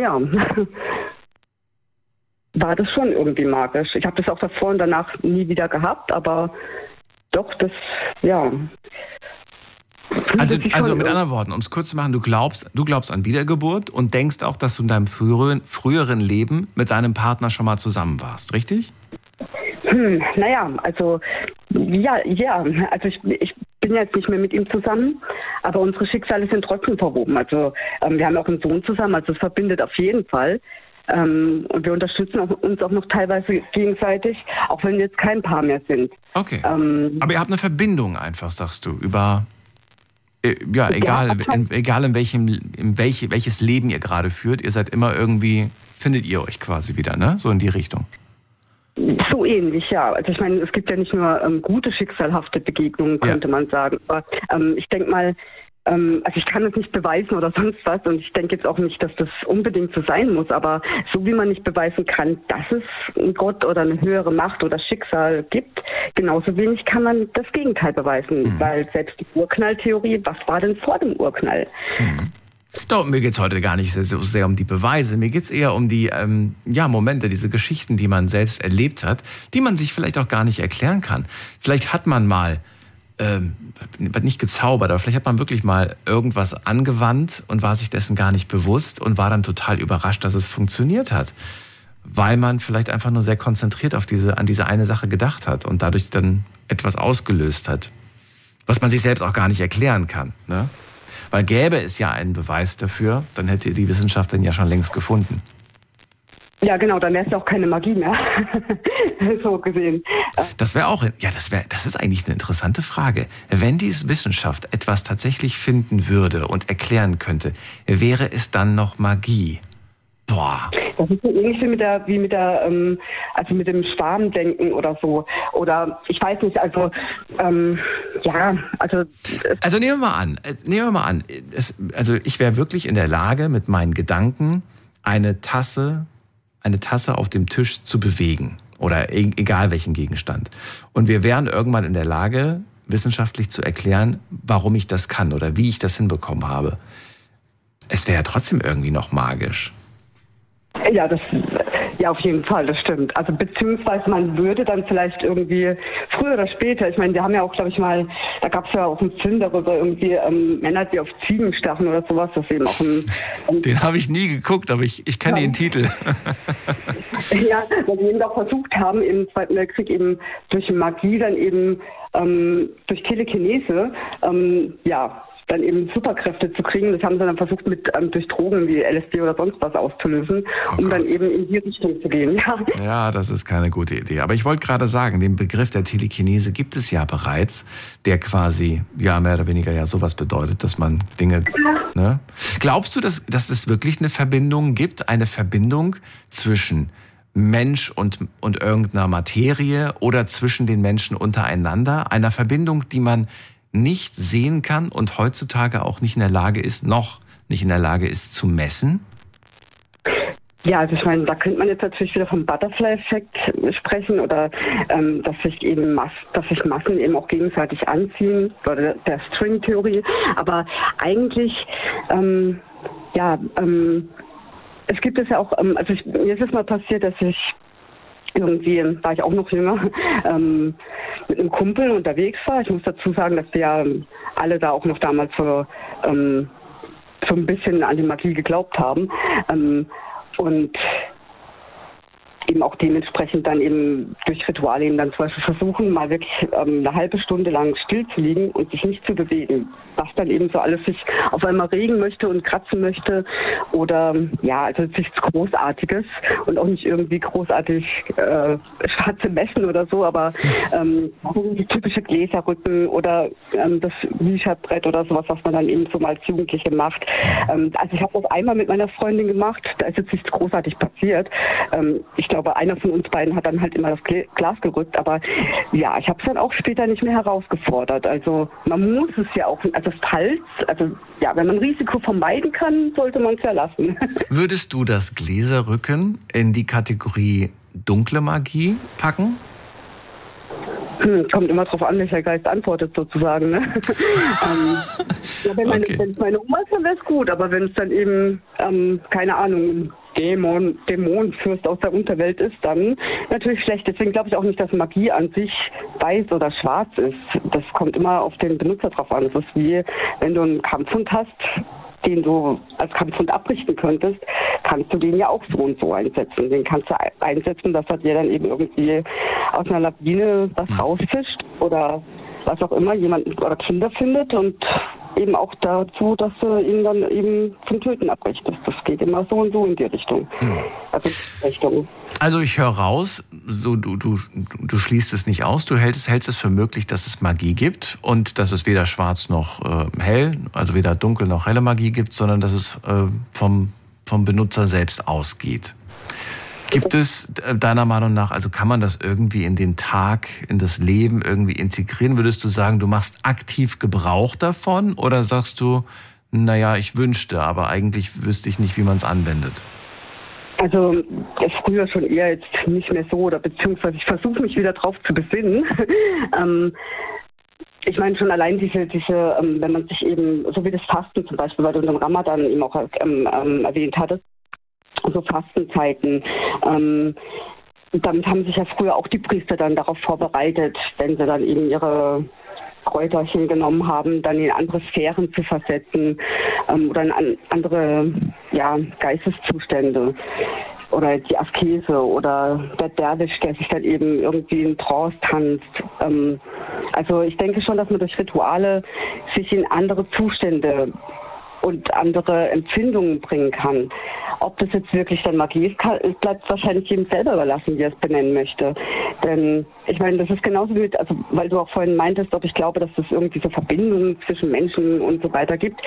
war das schon irgendwie magisch. Ich habe das auch davor und danach nie wieder gehabt, aber doch, Also mit anderen Worten, um es kurz zu machen, du glaubst an Wiedergeburt und denkst auch, dass du in deinem früheren Leben mit deinem Partner schon mal zusammen warst, richtig? Also ich bin jetzt nicht mehr mit ihm zusammen, aber unsere Schicksale sind trotzdem verwoben. Also wir haben auch einen Sohn zusammen, also es verbindet auf jeden Fall. Und wir unterstützen uns auch noch teilweise gegenseitig, auch wenn wir jetzt kein Paar mehr sind. Okay. Aber ihr habt eine Verbindung einfach, sagst du, über... Ja, egal in welches Leben ihr gerade führt, ihr seid immer irgendwie, findet ihr euch quasi wieder, ne? So in die Richtung. So ähnlich, ja. Also ich meine, es gibt ja nicht nur gute, schicksalhafte Begegnungen, könnte man sagen. Aber ich denke mal, also ich kann es nicht beweisen oder sonst was und ich denke jetzt auch nicht, dass das unbedingt so sein muss, aber so wie man nicht beweisen kann, dass es einen Gott oder eine höhere Macht oder Schicksal gibt, genauso wenig kann man das Gegenteil beweisen, weil selbst die Urknalltheorie, was war denn vor dem Urknall? Doch, mir geht es heute gar nicht so sehr um die Beweise, mir geht es eher um die Momente, diese Geschichten, die man selbst erlebt hat, die man sich vielleicht auch gar nicht erklären kann. Vielleicht hat man mal nicht gezaubert, aber vielleicht hat man wirklich mal irgendwas angewandt und war sich dessen gar nicht bewusst und war dann total überrascht, dass es funktioniert hat. Weil man vielleicht einfach nur sehr konzentriert an diese eine Sache gedacht hat und dadurch dann etwas ausgelöst hat, was man sich selbst auch gar nicht erklären kann. Ne? Weil gäbe es ja einen Beweis dafür, dann hätte die Wissenschaft den ja schon längst gefunden. Ja, genau, dann wäre es ja auch keine Magie mehr, so gesehen. Das ist eigentlich eine interessante Frage. Wenn die Wissenschaft etwas tatsächlich finden würde und erklären könnte, wäre es dann noch Magie? Boah. Das ist so ähnlich wie mit dem Schwarmdenken oder so. Oder ich weiß nicht, also nehmen wir mal an. Ich wäre wirklich in der Lage, mit meinen Gedanken eine Tasse auf dem Tisch zu bewegen oder egal welchen Gegenstand. Und wir wären irgendwann in der Lage, wissenschaftlich zu erklären, warum ich das kann oder wie ich das hinbekommen habe. Es wäre ja trotzdem irgendwie noch magisch. Ja, auf jeden Fall, das stimmt. Also beziehungsweise man würde dann vielleicht irgendwie früher oder später, ich meine, wir haben ja auch, glaube ich mal, da gab es ja auch einen Film darüber, irgendwie Männer, die auf Ziegen stachen oder sowas, das ist eben auch Den habe ich nie geguckt, aber ich kenne den Titel. Ja, weil wir eben auch versucht haben, im Zweiten Weltkrieg eben durch Magie dann eben durch Telekinese, dann eben Superkräfte zu kriegen. Das haben sie dann versucht durch Drogen wie LSD oder sonst was auszulösen, dann eben in die Richtung zu gehen. Ja, das ist keine gute Idee. Aber ich wollte gerade sagen, den Begriff der Telekinese gibt es ja bereits, der quasi, mehr oder weniger sowas bedeutet, dass man Dinge... Ne? Glaubst du, dass es wirklich eine Verbindung gibt? Eine Verbindung zwischen Mensch und irgendeiner Materie oder zwischen den Menschen untereinander? Einer Verbindung, die man nicht sehen kann und heutzutage auch nicht in der Lage ist zu messen? Ja, also ich meine, da könnte man jetzt natürlich wieder vom Butterfly-Effekt sprechen oder dass sich Massen eben auch gegenseitig anziehen oder der String-Theorie. Aber eigentlich, es gibt es ja auch, mir ist es mal passiert, dass ich irgendwie, war ich auch noch jünger, mit einem Kumpel unterwegs war. Ich muss dazu sagen, dass wir ja alle da auch noch damals so ein bisschen an die Magie geglaubt haben. Und eben auch dementsprechend dann eben durch Rituale dann zum Beispiel versuchen, mal wirklich eine halbe Stunde lang still zu liegen und sich nicht zu bewegen. Was dann eben so alles sich auf einmal regen möchte und kratzen möchte oder also nichts Großartiges und auch nicht irgendwie großartig schwarze Messen oder so, aber die typische Gläserrücken oder das Wiescherbrett oder sowas, was man dann eben so mal als Jugendliche macht. Also ich habe das einmal mit meiner Freundin gemacht, da ist jetzt nichts großartig passiert. Ich glaube, einer von uns beiden hat dann halt immer das Glas gerückt, aber ich habe es dann auch später nicht mehr herausgefordert. Also man muss es ja auch, wenn man Risiko vermeiden kann, sollte man es ja lassen. Würdest du das Gläserrücken in die Kategorie dunkle Magie packen? Kommt immer drauf an, welcher Geist antwortet sozusagen. Ne? Wenn es meine Oma ist, dann wäre es gut, aber wenn es dann eben, keine Ahnung, Dämonenfürst aus der Unterwelt ist, dann natürlich schlecht. Deswegen glaube ich auch nicht, dass Magie an sich weiß oder schwarz ist. Das kommt immer auf den Benutzer drauf an. Es ist wie, wenn du einen Kampfhund hast, den du als Kampfhund abrichten könntest, kannst du den ja auch so und so einsetzen. Den kannst du einsetzen, dass er dir dann eben irgendwie aus einer Lawine was rausfischt oder was auch immer, jemanden oder Kinder findet und eben auch dazu, dass du ihn dann eben zum Töten abrichtest. Das geht immer so und so in die Richtung. Also ich höre raus, du schließt es nicht aus, du hältst es für möglich, dass es Magie gibt und dass es weder schwarz noch hell, also weder dunkel noch helle Magie gibt, sondern dass es vom Benutzer selbst ausgeht. Gibt es deiner Meinung nach, also kann man das irgendwie in den Tag, in das Leben irgendwie integrieren? Würdest du sagen, du machst aktiv Gebrauch davon oder sagst du, naja, ich wünschte, aber eigentlich wüsste ich nicht, wie man es anwendet? Also früher schon eher, jetzt nicht mehr so, oder beziehungsweise ich versuche mich wieder drauf zu besinnen. Ich meine schon allein diese, wenn man sich eben, so wie das Fasten zum Beispiel, weil du den Ramadan eben auch erwähnt hattest, so Fastenzeiten. Damit haben sich ja früher auch die Priester dann darauf vorbereitet, wenn sie dann eben ihre Kräuterchen genommen haben, dann in andere Sphären zu versetzen oder in andere Geisteszustände. Oder die Askese oder der Derwisch, der sich dann eben irgendwie in Trance tanzt. Also ich denke schon, dass man durch Rituale sich in andere Zustände und andere Empfindungen bringen kann. Ob das jetzt wirklich dann Magie ist, bleibt wahrscheinlich jedem selber überlassen, wie er es benennen möchte. Denn ich meine, das ist genauso mit, also weil du auch vorhin meintest, ob ich glaube, dass es irgendwie so Verbindungen zwischen Menschen und so weiter gibt.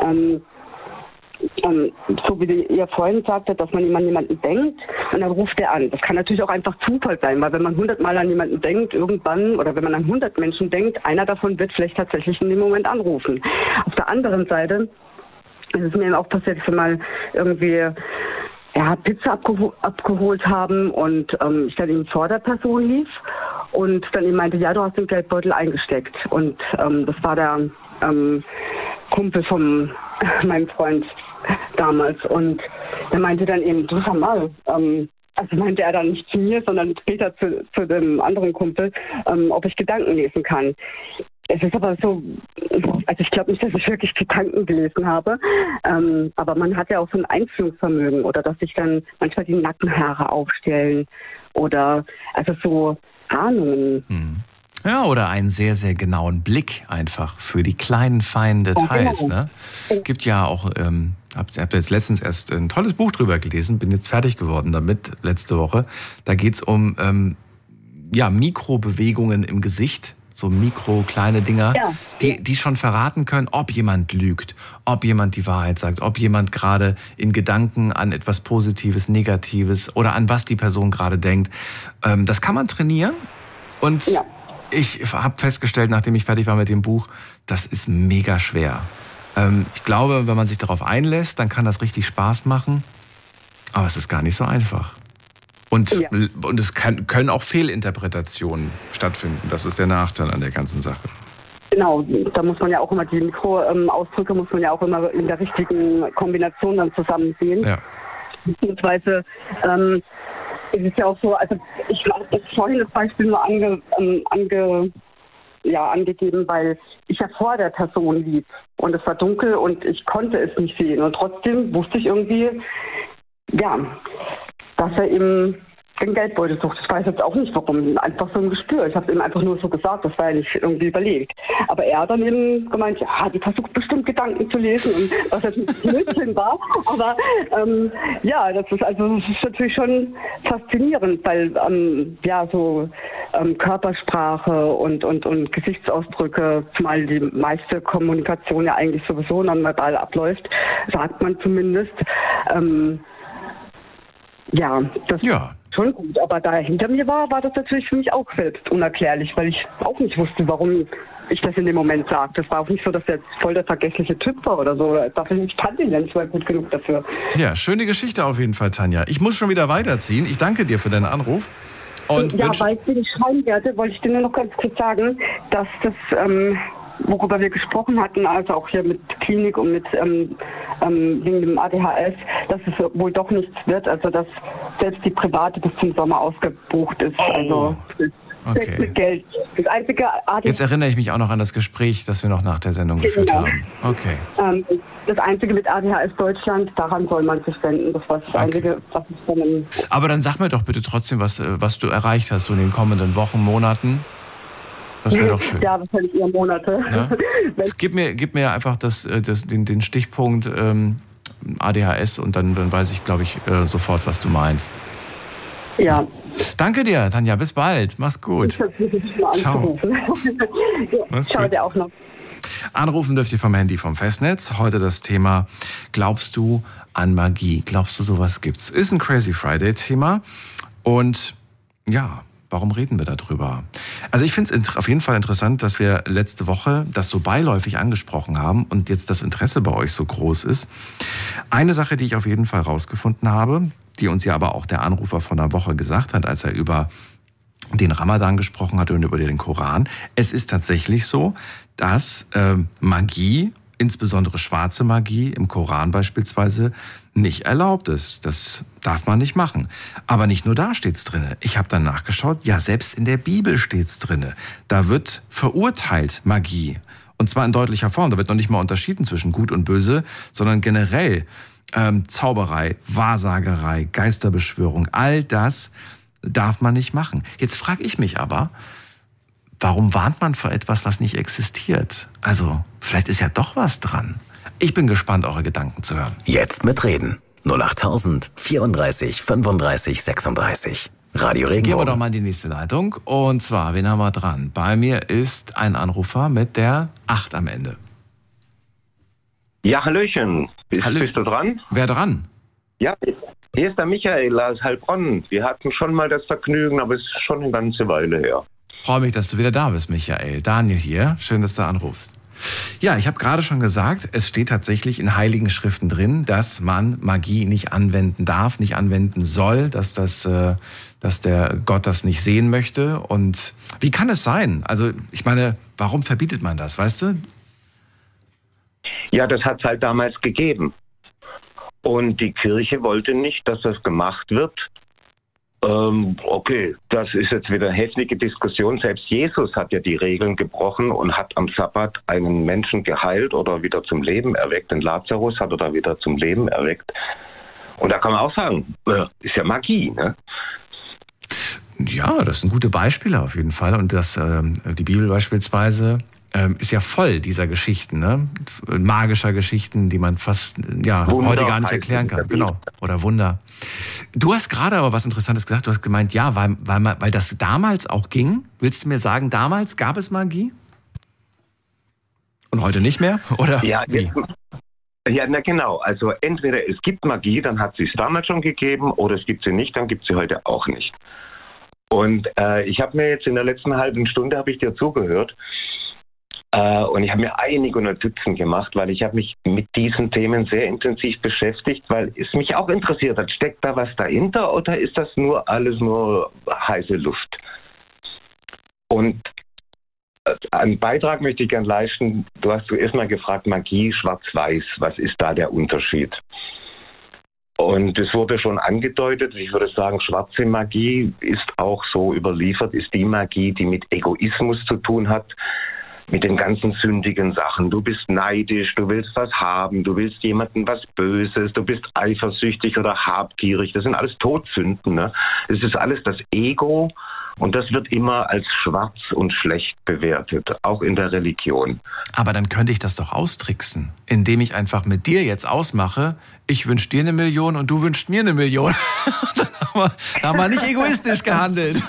So wie ihr vorhin sagtet, dass man an jemanden denkt und dann ruft er an. Das kann natürlich auch einfach Zufall sein, weil wenn man 100 Mal an jemanden denkt, irgendwann, oder wenn man an 100 Menschen denkt, einer davon wird vielleicht tatsächlich in dem Moment anrufen. Auf der anderen Seite ist es mir eben auch passiert, dass wir mal irgendwie Pizza abgeholt haben und ich dann eben vor der Person lief und dann eben meinte, ja, du hast den Geldbeutel eingesteckt. Und das war der Kumpel von meinem Freund damals. Und er meinte dann eben, du sag mal, also meinte er dann nicht zu mir, sondern später zu dem anderen Kumpel, ob ich Gedanken lesen kann. Es ist aber so, also ich glaube nicht, dass ich wirklich Gedanken gelesen habe, aber man hat ja auch so ein Einfühlungsvermögen oder dass sich dann manchmal die Nackenhaare aufstellen oder also so Ahnungen. Ja, oder einen sehr, sehr genauen Blick einfach für die kleinen, feinen Details. Genau. Ne? Es gibt ja auch, hab jetzt letztens erst ein tolles Buch drüber gelesen, bin jetzt fertig geworden damit, letzte Woche. Da geht's um Mikrobewegungen im Gesicht. So kleine Dinger, die schon verraten können, ob jemand lügt, ob jemand die Wahrheit sagt, ob jemand gerade in Gedanken an etwas Positives, Negatives oder an was die Person gerade denkt. Das kann man trainieren und ich habe festgestellt, nachdem ich fertig war mit dem Buch, das ist mega schwer. Ich glaube, wenn man sich darauf einlässt, dann kann das richtig Spaß machen, aber es ist gar nicht so einfach. Und es können auch Fehlinterpretationen stattfinden. Das ist der Nachteil an der ganzen Sache. Genau, da muss man ja auch immer die Mikroausdrücke muss man ja auch immer in der richtigen Kombination dann zusammen sehen. Ja. Beziehungsweise ist es ja auch so, also ich habe vorhin das Beispiel nur angegeben, weil ich ja vor der Person lief und es war dunkel und ich konnte es nicht sehen und trotzdem wusste ich irgendwie, dass er eben den Geldbeutel sucht. Ich weiß jetzt auch nicht warum, einfach so ein Gespür. Ich habe es ihm einfach nur so gesagt, das war ja nicht irgendwie überlegt. Aber er hat dann eben gemeint, die versucht bestimmt Gedanken zu lesen und was jetzt ein Blödsinn war. Aber das ist natürlich schon faszinierend, weil Körpersprache und Gesichtsausdrücke, zumal die meiste Kommunikation ja eigentlich sowieso nonverbal abläuft, sagt man zumindest. Das ist schon gut. Aber da er hinter mir war das natürlich für mich auch selbst unerklärlich, weil ich auch nicht wusste, warum ich das in dem Moment sage. Das war auch nicht so, dass er jetzt voll der vergessliche Typ war oder so. Ich kannte ihn ja nicht mal gut genug dafür. Ja, schöne Geschichte auf jeden Fall, Tanja. Ich muss schon wieder weiterziehen. Ich danke dir für deinen Anruf. Und weil ich dir nicht schreiben werde, wollte ich dir nur noch ganz kurz sagen, dass das, worüber wir gesprochen hatten, also auch hier mit Klinik und mit wegen dem ADHS, dass es wohl doch nichts wird, also dass selbst die private bis zum Sommer ausgebucht ist. Also okay. Mit Geld. Das einzige Jetzt erinnere ich mich auch noch an das Gespräch, das wir noch nach der Sendung geführt haben. Okay. Das Einzige mit ADHS Deutschland, daran soll man sich wenden. Das war das Einzige, was ich von einem... Aber dann sag mir doch bitte trotzdem, was du erreicht hast so in den kommenden Wochen, Monaten. Das wäre doch schön. Ja, wahrscheinlich eher Monate. Ja? Gib mir einfach den Stichpunkt ADHS und dann weiß ich, glaube ich, sofort, was du meinst. Ja. Danke dir, Tanja. Bis bald. Mach's gut. Ciao. Ciao, dir auch noch. Anrufen dürft ihr vom Handy vom Festnetz. Heute das Thema: Glaubst du an Magie? Glaubst du, sowas gibt's? Ist ein Crazy Friday-Thema. Und ja, warum reden wir darüber? Also ich finde es auf jeden Fall interessant, dass wir letzte Woche das so beiläufig angesprochen haben und jetzt das Interesse bei euch so groß ist. Eine Sache, die ich auf jeden Fall rausgefunden habe, die uns ja aber auch der Anrufer von der Woche gesagt hat, als er über den Ramadan gesprochen hat und über den Koran. Es ist tatsächlich so, dass Magie, insbesondere schwarze Magie, im Koran beispielsweise nicht erlaubt ist. Das darf man nicht machen. Aber nicht nur da steht's drinne. Ich habe dann nachgeschaut, ja, selbst in der Bibel steht's drinne. Da wird verurteilt Magie. Und zwar in deutlicher Form. Da wird noch nicht mal unterschieden zwischen Gut und Böse, sondern generell Zauberei, Wahrsagerei, Geisterbeschwörung, all das darf man nicht machen. Jetzt frage ich mich aber, warum warnt man vor etwas, was nicht existiert? Also, vielleicht ist ja doch was dran. Ich bin gespannt, eure Gedanken zu hören. Jetzt mitreden. 08000 34 35 36. Radio Regenbogen. Gehen wir doch mal in die nächste Leitung. Und zwar, wen haben wir dran? Bei mir ist ein Anrufer mit der 8 am Ende. Ja, Hallöchen. Bist du dran? Wer dran? Ja, hier ist der Michael aus Heilbronn. Wir hatten schon mal das Vergnügen, aber es ist schon eine ganze Weile her. Freue mich, dass du wieder da bist, Michael. Daniel hier. Schön, dass du anrufst. Ja, ich habe gerade schon gesagt, es steht tatsächlich in Heiligen Schriften drin, dass man Magie nicht anwenden darf, nicht anwenden soll, dass der Gott das nicht sehen möchte. Und wie kann es sein? Also ich meine, warum verbietet man das, weißt du? Ja, das hat es halt damals gegeben. Und die Kirche wollte nicht, dass das gemacht wird. Okay, das ist jetzt wieder eine heftige Diskussion. Selbst Jesus hat ja die Regeln gebrochen und hat am Sabbat einen Menschen geheilt oder wieder zum Leben erweckt. Den Lazarus hat er da wieder zum Leben erweckt. Und da kann man auch sagen, ist ja Magie, ne? Ja, das sind gute Beispiele auf jeden Fall. Und die Bibel beispielsweise ist ja voll dieser Geschichten, ne? Magischer Geschichten, die man fast heute gar nicht erklären kann. Genau. Oder Wunder. Du hast gerade aber was Interessantes gesagt. Du hast gemeint, ja, weil das damals auch ging. Willst du mir sagen, damals gab es Magie? Und heute nicht mehr? Oder ja, wie? Ja, na genau. Also entweder es gibt Magie, dann hat sie es damals schon gegeben, oder es gibt sie nicht, dann gibt sie heute auch nicht. Und ich habe mir jetzt in der letzten halben Stunde, habe ich dir zugehört, und ich habe mir einige Notizen gemacht, weil ich habe mich mit diesen Themen sehr intensiv beschäftigt, weil es mich auch interessiert hat, steckt da was dahinter oder ist das alles nur heiße Luft? Und einen Beitrag möchte ich gerne leisten. Du hast zuerst mal gefragt, Magie, schwarz-weiß, was ist da der Unterschied? Und es wurde schon angedeutet, ich würde sagen, schwarze Magie ist auch so überliefert, ist die Magie, die mit Egoismus zu tun hat, mit den ganzen sündigen Sachen. Du bist neidisch, du willst was haben, du willst jemandem was Böses, du bist eifersüchtig oder habgierig. Das sind alles Todsünden, ne? Das ist alles das Ego und das wird immer als schwarz und schlecht bewertet, auch in der Religion. Aber dann könnte ich das doch austricksen, indem ich einfach mit dir jetzt ausmache, ich wünsche dir 1 Million und du wünschst mir 1 Million. Dann haben wir nicht egoistisch gehandelt.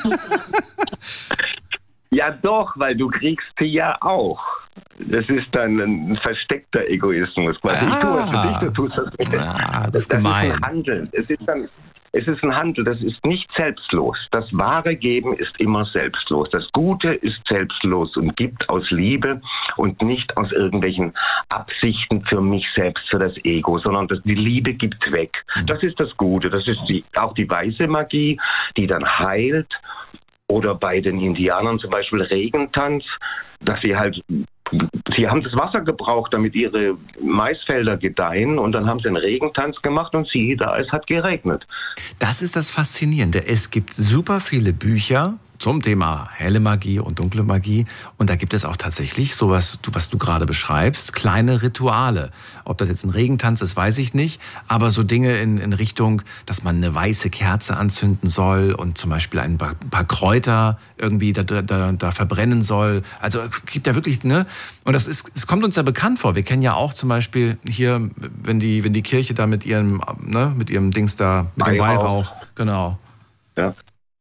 Ja doch, weil du kriegst sie ja auch. Das ist dann ein versteckter Egoismus. Weil ich tue es für dich, du tust das mit das ist gemein. Ist ein Handeln. Es ist ein Handel, das ist nicht selbstlos. Das wahre Geben ist immer selbstlos. Das Gute ist selbstlos und gibt aus Liebe und nicht aus irgendwelchen Absichten für mich selbst, für das Ego, sondern die Liebe gibt weg. Das ist das Gute. Das ist auch die weiße Magie, die dann heilt. Oder bei den Indianern zum Beispiel Regentanz, dass sie haben das Wasser gebraucht, damit ihre Maisfelder gedeihen und dann haben sie einen Regentanz gemacht und siehe da, es hat geregnet. Das ist das Faszinierende. Es gibt super viele Bücher zum Thema helle Magie und dunkle Magie. Und da gibt es auch tatsächlich sowas, was du gerade beschreibst, kleine Rituale. Ob das jetzt ein Regentanz ist, weiß ich nicht. Aber so Dinge in Richtung, dass man eine weiße Kerze anzünden soll und zum Beispiel ein paar Kräuter irgendwie da verbrennen soll. Also es gibt ja wirklich, ne? Und es kommt uns ja bekannt vor. Wir kennen ja auch zum Beispiel hier, wenn die Kirche da mit ihrem Dings da, mit dem Weihrauch, genau. Ja.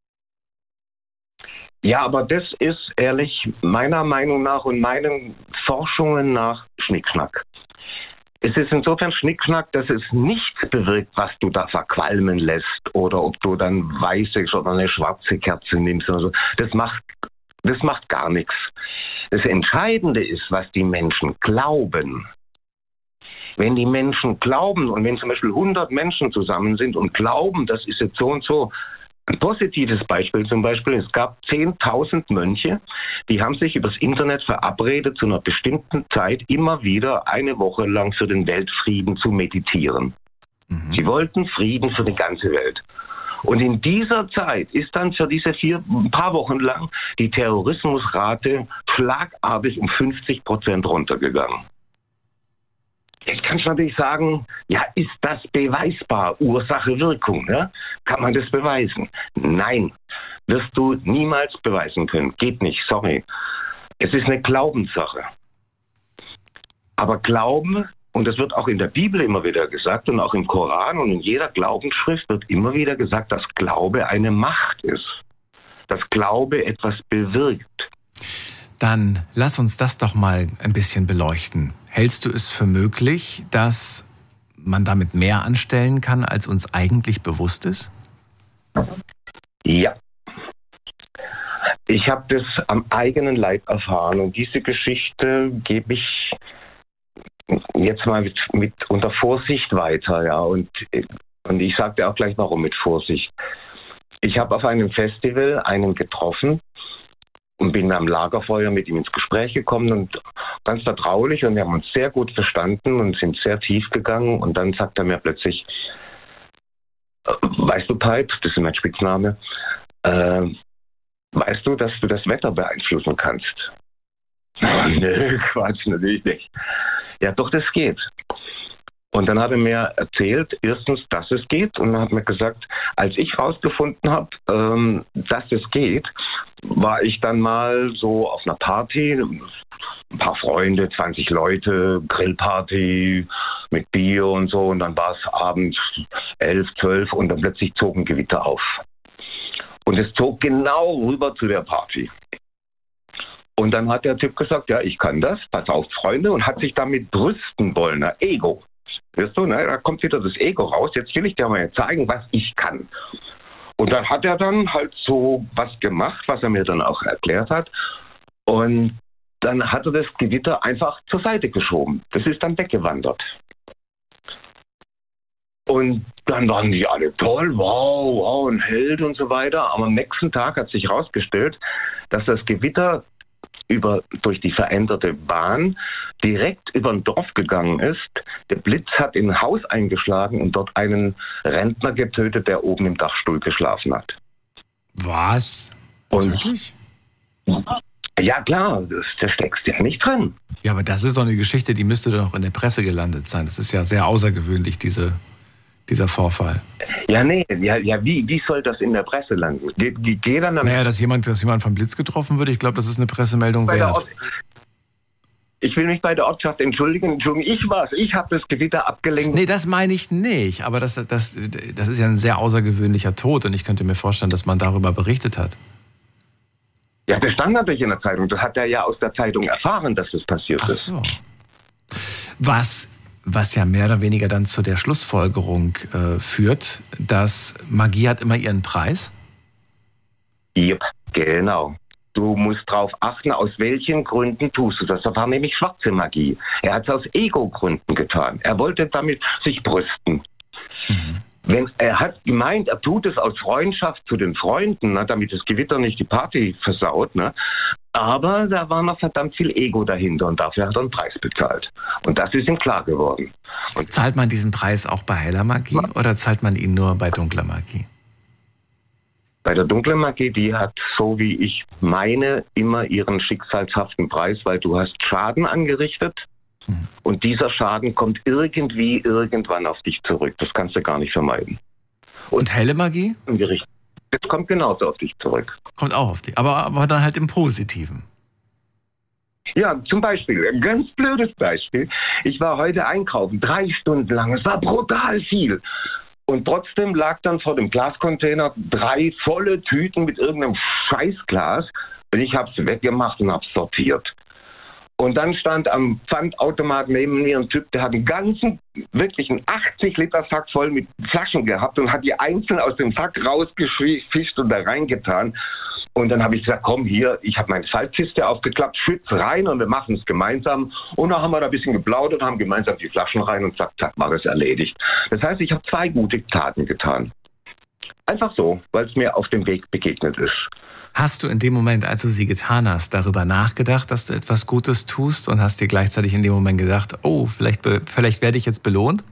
Ja, aber das ist ehrlich meiner Meinung nach und meinen Forschungen nach Schnickschnack. Es ist insofern Schnickschnack, dass es nichts bewirkt, was du da verqualmen lässt oder ob du dann weiße oder eine schwarze Kerze nimmst oder so. Das macht gar nichts. Das Entscheidende ist, was die Menschen glauben. Wenn die Menschen glauben und wenn zum Beispiel 100 Menschen zusammen sind und glauben, das ist jetzt so und so. Ein positives Beispiel zum Beispiel, es gab 10.000 Mönche, die haben sich übers Internet verabredet, zu einer bestimmten Zeit immer wieder eine Woche lang für den Weltfrieden zu meditieren. Sie wollten Frieden für die ganze Welt. Und in dieser Zeit ist dann für diese ein paar Wochen lang die Terrorismusrate schlagartig um 50% runtergegangen. Jetzt kannst du natürlich sagen, ja, ist das beweisbar? Ursache, Wirkung, ne? Kann man das beweisen? Nein, wirst du niemals beweisen können. Geht nicht, sorry. Es ist eine Glaubenssache. Aber Glauben, und das wird auch in der Bibel immer wieder gesagt und auch im Koran und in jeder Glaubensschrift wird immer wieder gesagt, dass Glaube eine Macht ist. Dass Glaube etwas bewirkt. Dann lass uns das doch mal ein bisschen beleuchten. Hältst du es für möglich, dass man damit mehr anstellen kann, als uns eigentlich bewusst ist? Ja. Ich habe das am eigenen Leib erfahren und diese Geschichte gebe ich jetzt mal mit unter Vorsicht weiter, ja. Und ich sage dir auch gleich warum mit Vorsicht. Ich habe auf einem Festival einen getroffen und bin am Lagerfeuer mit ihm ins Gespräch gekommen und ganz vertraulich und wir haben uns sehr gut verstanden und sind sehr tief gegangen und dann sagt er mir plötzlich, weißt du, Pipe, das ist mein Spitzname, weißt du, dass du das Wetter beeinflussen kannst? Nö, Quatsch, natürlich nicht. Ja, doch, das geht. Und dann hat er mir erzählt, erstens, dass es geht und dann hat mir gesagt, als ich rausgefunden habe, dass es geht, war ich dann mal so auf einer Party, ein paar Freunde, 20 Leute, Grillparty mit Bier und so und dann war es abends 11, 12 und dann plötzlich zog ein Gewitter auf. Und es zog genau rüber zu der Party. Und dann hat der Typ gesagt, ja, ich kann das, pass auf, Freunde, und hat sich damit brüsten wollen, ne? Ego. Weißt du, ne? Da kommt wieder das Ego raus, jetzt will ich dir mal zeigen, was ich kann. Und dann hat er dann halt so was gemacht, was er mir dann auch erklärt hat. Und dann hat er das Gewitter einfach zur Seite geschoben. Das ist dann weggewandert. Und dann waren die alle toll, wow, ein Held und so weiter. Aber am nächsten Tag hat sich herausgestellt, dass das Gewitter durch die veränderte Bahn direkt über ein Dorf gegangen ist. Der Blitz hat in ein Haus eingeschlagen und dort einen Rentner getötet, der oben im Dachstuhl geschlafen hat. Was? Und wirklich? Ja klar, da steckst du ja nicht drin. Ja, aber das ist doch eine Geschichte, die müsste doch in der Presse gelandet sein. Das ist ja sehr außergewöhnlich, dieser Vorfall. Ja, nee, wie soll das in der Presse landen? Geh dann naja, dass jemand vom Blitz getroffen wird, ich glaube, das ist eine Pressemeldung wert. Ich will mich bei der Ortschaft entschuldigen. Ich habe das Gewitter abgelenkt. Nee, das meine ich nicht, aber das ist ja ein sehr außergewöhnlicher Tod und ich könnte mir vorstellen, dass man darüber berichtet hat. Ja, das stand natürlich in der Zeitung. Das hat er ja aus der Zeitung erfahren, dass das passiert ist. Ach so. Was ja mehr oder weniger dann zu der Schlussfolgerung führt, dass Magie hat immer ihren Preis? Yep, genau. Du musst darauf achten, aus welchen Gründen tust du das. Das war nämlich schwarze Magie. Er hat es aus Ego-Gründen getan. Er wollte damit sich brüsten. Er hat gemeint, er tut es aus Freundschaft zu den Freunden, ne, damit das Gewitter nicht die Party versaut. Ne? Aber da war noch verdammt viel Ego dahinter und dafür hat er einen Preis bezahlt. Und das ist ihm klar geworden. Und zahlt man diesen Preis auch bei heller Magie oder zahlt man ihn nur bei dunkler Magie? Bei der dunklen Magie, die hat, so wie ich meine, immer ihren schicksalshaften Preis, weil du hast Schaden angerichtet und dieser Schaden kommt irgendwie irgendwann auf dich zurück. Das kannst du gar nicht vermeiden. Und helle Magie? Das kommt genauso auf dich zurück. Kommt auch auf dich, aber dann halt im Positiven. Ja, zum Beispiel, ein ganz blödes Beispiel. Ich war heute einkaufen, 3 Stunden lang. Es war brutal viel. Und trotzdem lag dann vor dem Glascontainer 3 volle Tüten mit irgendeinem Scheißglas. Und ich habe es weggemacht und habe es sortiert. Und dann stand am Pfandautomat neben mir ein Typ, der hat einen ganzen, wirklich einen 80-Liter-Sack voll mit Flaschen gehabt und hat die einzeln aus dem Sack rausgefischt und da reingetan. Und dann habe ich gesagt, komm hier, ich habe meine Salzkiste aufgeklappt, schütz rein und wir machen es gemeinsam. Und dann haben wir da ein bisschen geplaudert, haben gemeinsam die Flaschen rein und zack, zack, war es erledigt. Das heißt, ich habe 2 gute Taten getan. Einfach so, weil es mir auf dem Weg begegnet ist. Hast du in dem Moment, als du sie getan hast, darüber nachgedacht, dass du etwas Gutes tust und hast dir gleichzeitig in dem Moment gedacht, oh, vielleicht werde ich jetzt belohnt?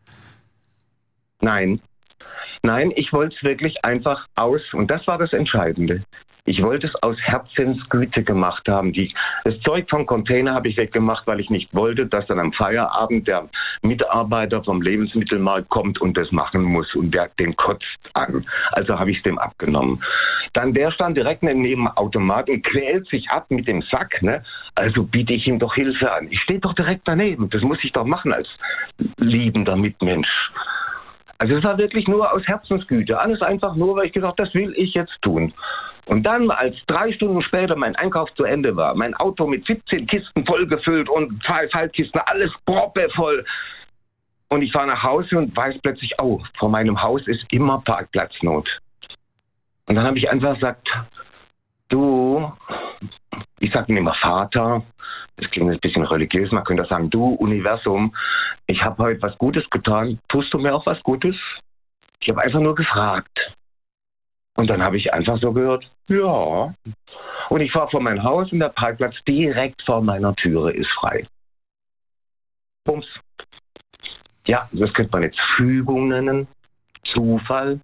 Nein, ich wollte es wirklich einfach und das war das Entscheidende. Ich wollte es aus Herzensgüte gemacht haben. Das Zeug vom Container habe ich weggemacht, weil ich nicht wollte, dass dann am Feierabend der Mitarbeiter vom Lebensmittelmarkt kommt und das machen muss und den kotzt an. Also habe ich es dem abgenommen. Dann der stand direkt neben dem Automat und quält sich ab mit dem Sack. Ne? Also biete ich ihm doch Hilfe an. Ich stehe doch direkt daneben. Das muss ich doch machen als liebender Mitmensch. Also es war wirklich nur aus Herzensgüte. Alles einfach nur, weil ich gesagt habe, das will ich jetzt tun. Und dann, als 3 Stunden später mein Einkauf zu Ende war, mein Auto mit 17 Kisten vollgefüllt und 2 Faltkisten, alles proppevoll. Und ich fahre nach Hause und weiß plötzlich, oh, vor meinem Haus ist immer Parkplatznot. Und dann habe ich einfach gesagt, ich sage ihm immer Vater, das klingt ein bisschen religiös, man könnte sagen, du Universum, ich habe heute was Gutes getan, tust du mir auch was Gutes? Ich habe einfach nur gefragt. Und dann habe ich einfach so gehört, ja. Und ich fahre vor mein Haus und der Parkplatz direkt vor meiner Türe ist frei. Bums. Ja, das könnte man jetzt Fügung nennen, Zufall.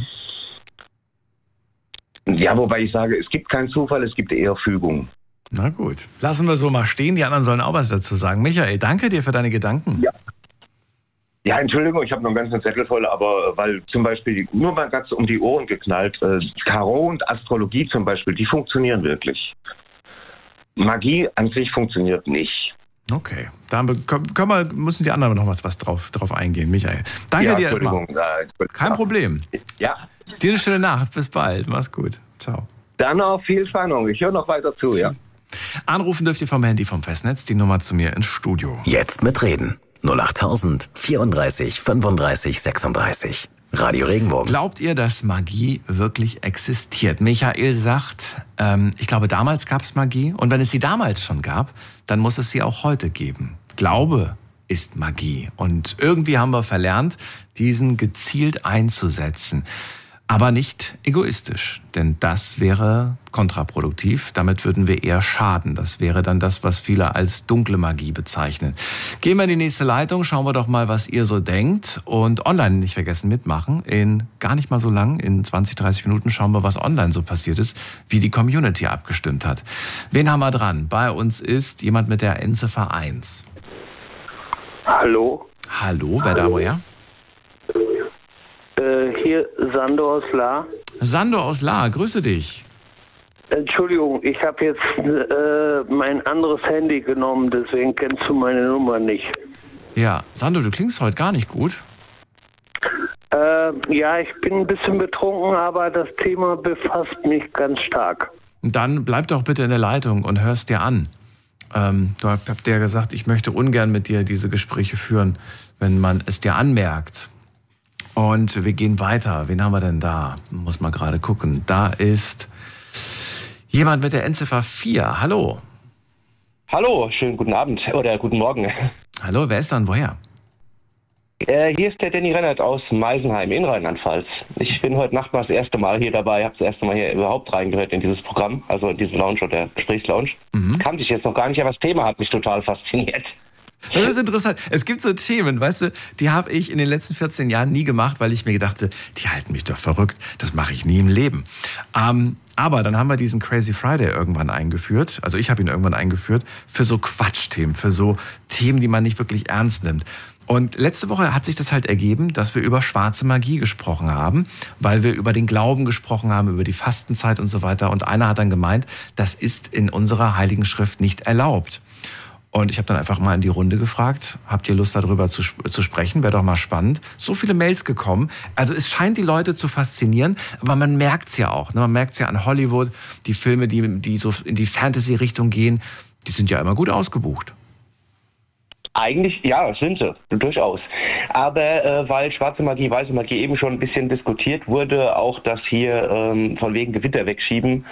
Ja, wobei ich sage, es gibt keinen Zufall, es gibt eher Fügung. Na gut, lassen wir so mal stehen, die anderen sollen auch was dazu sagen. Michael, danke dir für deine Gedanken. Ja, Entschuldigung, ich habe noch einen ganzen Zettel voll, aber weil zum Beispiel, nur mal ganz um die Ohren geknallt, Tarot und Astrologie zum Beispiel, die funktionieren wirklich. Magie an sich funktioniert nicht. Okay, da müssen die anderen noch was drauf eingehen, Michael. Danke dir erstmal. Kein Problem. Ja. Dir eine schöne Nacht, bis bald, mach's gut. Ciao. Dann noch viel Spannung, ich höre noch weiter zu, ja. Anrufen dürft ihr vom Handy vom Festnetz, die Nummer zu mir ins Studio. Jetzt mitreden. 08000 34 35 36. Radio Regenbogen. Glaubt ihr, dass Magie wirklich existiert? Michael sagt, ich glaube, damals gab es Magie. Und wenn es sie damals schon gab, dann muss es sie auch heute geben. Glaube ist Magie. Und irgendwie haben wir verlernt, diesen gezielt einzusetzen. Aber nicht egoistisch, denn das wäre kontraproduktiv. Damit würden wir eher schaden. Das wäre dann das, was viele als dunkle Magie bezeichnen. Gehen wir in die nächste Leitung, schauen wir doch mal, was ihr so denkt. Und online nicht vergessen mitmachen. In gar nicht mal so lang, in 20, 30 Minuten schauen wir, was online so passiert ist, wie die Community abgestimmt hat. Wen haben wir dran? Bei uns ist jemand mit der Endziffer 1. Hallo. Hallo, wer da woher? Hier Sando aus La. Sando aus La, grüße dich. Entschuldigung, ich habe jetzt mein anderes Handy genommen, deswegen kennst du meine Nummer nicht. Ja, Sando, du klingst heute gar nicht gut. Ja, ich bin ein bisschen betrunken, aber das Thema befasst mich ganz stark. Dann bleib doch bitte in der Leitung und hörst dir an. Du hast ja gesagt, ich möchte ungern mit dir diese Gespräche führen, wenn man es dir anmerkt. Und wir gehen weiter. Wen haben wir denn da? Muss mal gerade gucken. Da ist jemand mit der Endziffer 4. Hallo. Hallo, schönen guten Abend oder guten Morgen. Hallo, wer ist dann woher? Hier ist der Danny Rennert aus Meisenheim in Rheinland-Pfalz. Ich bin heute Nacht mal das erste Mal hier dabei, habe das erste Mal hier überhaupt reingehört in dieses Programm, also in diese Lounge oder Gesprächslounge. Kannte ich jetzt noch gar nicht, aber das Thema hat mich total fasziniert. Das ist interessant. Es gibt so Themen, weißt du, die habe ich in den letzten 14 Jahren nie gemacht, weil ich mir gedachte, die halten mich doch verrückt. Das mache ich nie im Leben. Aber dann haben wir diesen Crazy Friday irgendwann eingeführt. Also ich habe ihn irgendwann eingeführt für so Quatschthemen, für so Themen, die man nicht wirklich ernst nimmt. Und letzte Woche hat sich das halt ergeben, dass wir über schwarze Magie gesprochen haben, weil wir über den Glauben gesprochen haben, über die Fastenzeit und so weiter. Und einer hat dann gemeint, das ist in unserer Heiligen Schrift nicht erlaubt. Und ich habe dann einfach mal in die Runde gefragt, habt ihr Lust darüber zu sprechen? Wäre doch mal spannend. So viele Mails gekommen. Also es scheint die Leute zu faszinieren, aber man merkt es ja auch. Ne? Man merkt es ja an Hollywood, die Filme, die so in die Fantasy-Richtung gehen, die sind ja immer gut ausgebucht. Eigentlich, ja, sind sie, durchaus. Aber weil schwarze Magie, weiße Magie eben schon ein bisschen diskutiert wurde, auch das hier von wegen Gewitter wegschieben.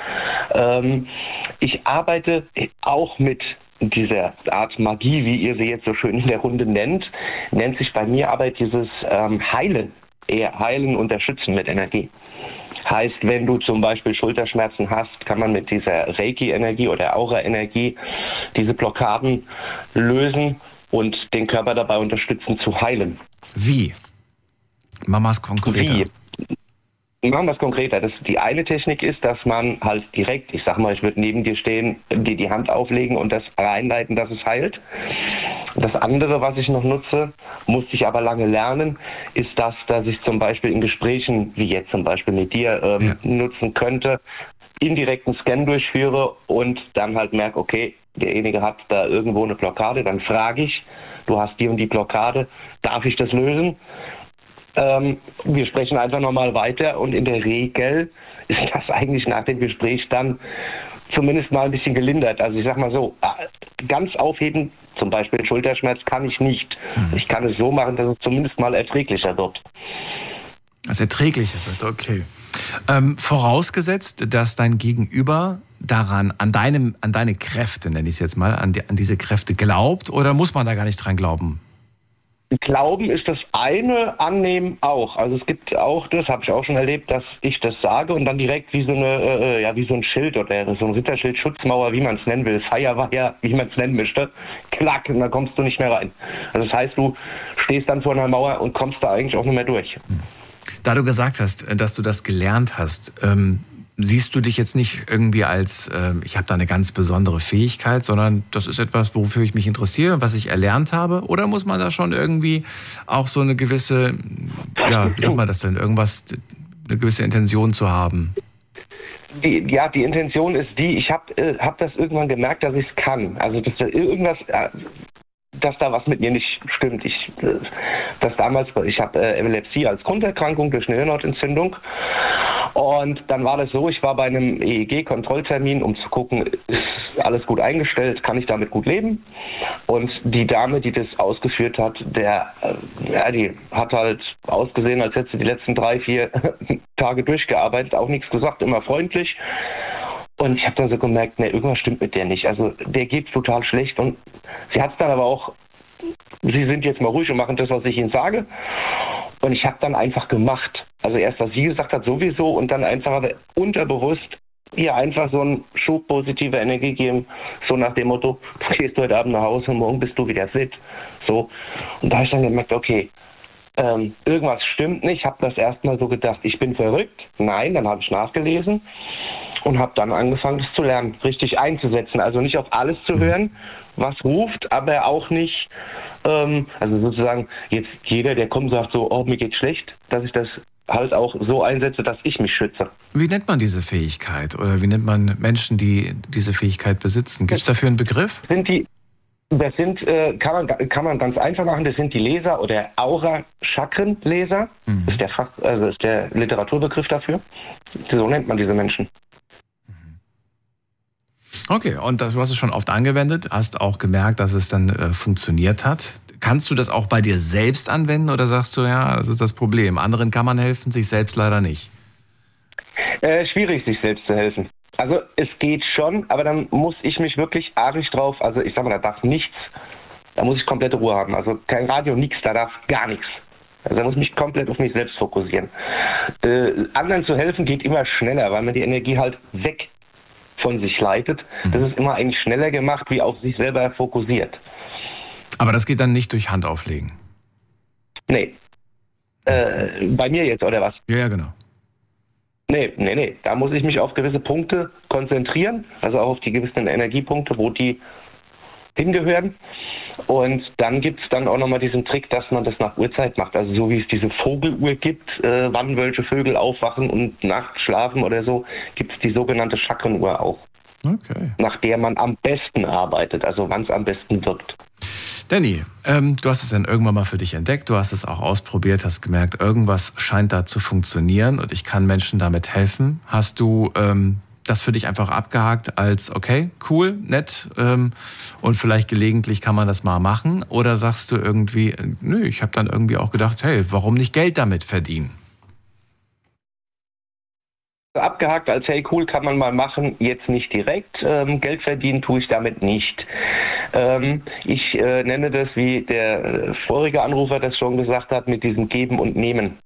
Ich arbeite auch mit dieser Art Magie, wie ihr sie jetzt so schön in der Runde nennt sich bei mir aber dieses Heilen, eher Heilen und Unterstützen mit Energie. Heißt, wenn du zum Beispiel Schulterschmerzen hast, kann man mit dieser Reiki-Energie oder Aura-Energie diese Blockaden lösen und den Körper dabei unterstützen zu heilen. Wie? Mamas konkreter. Wie? Machen wir es konkreter. Die eine Technik ist, dass man halt direkt, ich sag mal, ich würde neben dir stehen, dir die Hand auflegen und das reinleiten, dass es heilt. Das andere, was ich noch nutze, musste ich aber lange lernen, ist das, dass ich zum Beispiel in Gesprächen, wie jetzt zum Beispiel mit dir, nutzen könnte, indirekten Scan durchführe und dann halt merke, okay, derjenige hat da irgendwo eine Blockade, dann frage ich, du hast die und die Blockade, darf ich das lösen? Wir sprechen einfach nochmal weiter und in der Regel ist das eigentlich nach dem Gespräch dann zumindest mal ein bisschen gelindert. Also ich sag mal so, ganz aufheben, zum Beispiel Schulterschmerz, kann ich nicht. Ich kann es so machen, dass es zumindest mal erträglicher wird. Also erträglicher wird, okay. Vorausgesetzt, dass dein Gegenüber daran, an deine Kräfte, nenne ich es jetzt mal, an diese Kräfte glaubt, oder muss man da gar nicht dran glauben? Glauben ist das eine, annehmen auch. Also es gibt auch, das habe ich auch schon erlebt, dass ich das sage und dann direkt wie so ein Schild oder so ein Ritterschild, Schutzmauer, wie man es nennen will, Firewire, wie man es nennen möchte, klack, und dann kommst du nicht mehr rein. Also das heißt, du stehst dann vor einer Mauer und kommst da eigentlich auch nicht mehr durch. Da du gesagt hast, dass du das gelernt hast, siehst du dich jetzt nicht irgendwie als, ich habe da eine ganz besondere Fähigkeit, sondern das ist etwas, wofür ich mich interessiere, was ich erlernt habe? Oder muss man da schon irgendwie auch so eine gewisse, ja, wie sagt man das denn, irgendwas, eine gewisse Intention zu haben? Die Intention ist die, ich hab das irgendwann gemerkt, dass ich es kann. Also dass da was mit mir nicht stimmt. Ich habe Epilepsie als Grunderkrankung durch eine Hirnhautentzündung. Und dann war das so, ich war bei einem EEG-Kontrolltermin, um zu gucken, ist alles gut eingestellt, kann ich damit gut leben? Und die Dame, die das ausgeführt hat, die hat halt ausgesehen, als hätte sie die letzten 3-4 Tage durchgearbeitet, auch nichts gesagt, immer freundlich. Und ich habe dann so gemerkt, irgendwas stimmt mit der nicht. Also der geht's total schlecht. Und sie hat es dann aber auch, sie sind jetzt mal ruhig und machen das, was ich ihnen sage. Und ich habe dann einfach gemacht. Also erst, was sie gesagt hat, sowieso, und dann einfach unterbewusst ihr einfach so einen Schub positiver Energie geben. So nach dem Motto, du gehst heute Abend nach Hause und morgen bist du wieder fit. So. Und da habe ich dann gemerkt, okay, irgendwas stimmt nicht. Ich habe das erstmal so gedacht, ich bin verrückt. Nein, dann habe ich nachgelesen und habe dann angefangen, das zu lernen, richtig einzusetzen. Also nicht auf alles zu hören, was ruft, aber auch nicht, also sozusagen jetzt jeder, der kommt, sagt so, oh, mir geht's schlecht, dass ich das halt auch so einsetze, dass ich mich schütze. Wie nennt man diese Fähigkeit oder wie nennt man Menschen, die diese Fähigkeit besitzen? Gibt es dafür einen Begriff? Kann man ganz einfach machen, das sind die Leser oder Aura-Chakren-Leser, ist der Literaturbegriff dafür. So nennt man diese Menschen. Okay, und du hast es schon oft angewendet, hast auch gemerkt, dass es dann funktioniert hat. Kannst du das auch bei dir selbst anwenden oder sagst du, ja, das ist das Problem, anderen kann man helfen, sich selbst leider nicht? Schwierig, sich selbst zu helfen. Also es geht schon, aber dann muss ich mich wirklich arisch drauf, also ich sag mal, da darf nichts, da muss ich komplette Ruhe haben. Also kein Radio, nichts, da darf gar nichts. Also da muss ich mich komplett auf mich selbst fokussieren. Anderen zu helfen geht immer schneller, weil man die Energie halt weg von sich leitet. Das ist immer eigentlich schneller gemacht, wie auf sich selber fokussiert. Aber das geht dann nicht durch Handauflegen? Nee. Bei mir jetzt, oder was? Ja, genau. Nee. Da muss ich mich auf gewisse Punkte konzentrieren, also auch auf die gewissen Energiepunkte, wo die hingehören. Und dann gibt es dann auch nochmal diesen Trick, dass man das nach Uhrzeit macht. Also so wie es diese Vogeluhr gibt, wann welche Vögel aufwachen und nachts schlafen oder so, gibt es die sogenannte Chakrenuhr auch. Okay. Nach der man am besten arbeitet, also wann es am besten wirkt. Danny, du hast es dann irgendwann mal für dich entdeckt, du hast es auch ausprobiert, hast gemerkt, irgendwas scheint da zu funktionieren und ich kann Menschen damit helfen. Hast du das für dich einfach abgehakt als, okay, cool, nett und vielleicht gelegentlich kann man das mal machen? Oder sagst du irgendwie, nö, ich habe dann irgendwie auch gedacht, hey, warum nicht Geld damit verdienen? Abgehakt als, hey, cool, kann man mal machen, jetzt nicht direkt. Geld verdienen tue ich damit nicht. Ich nenne das, wie der vorige Anrufer das schon gesagt hat, mit diesem Geben und Nehmen.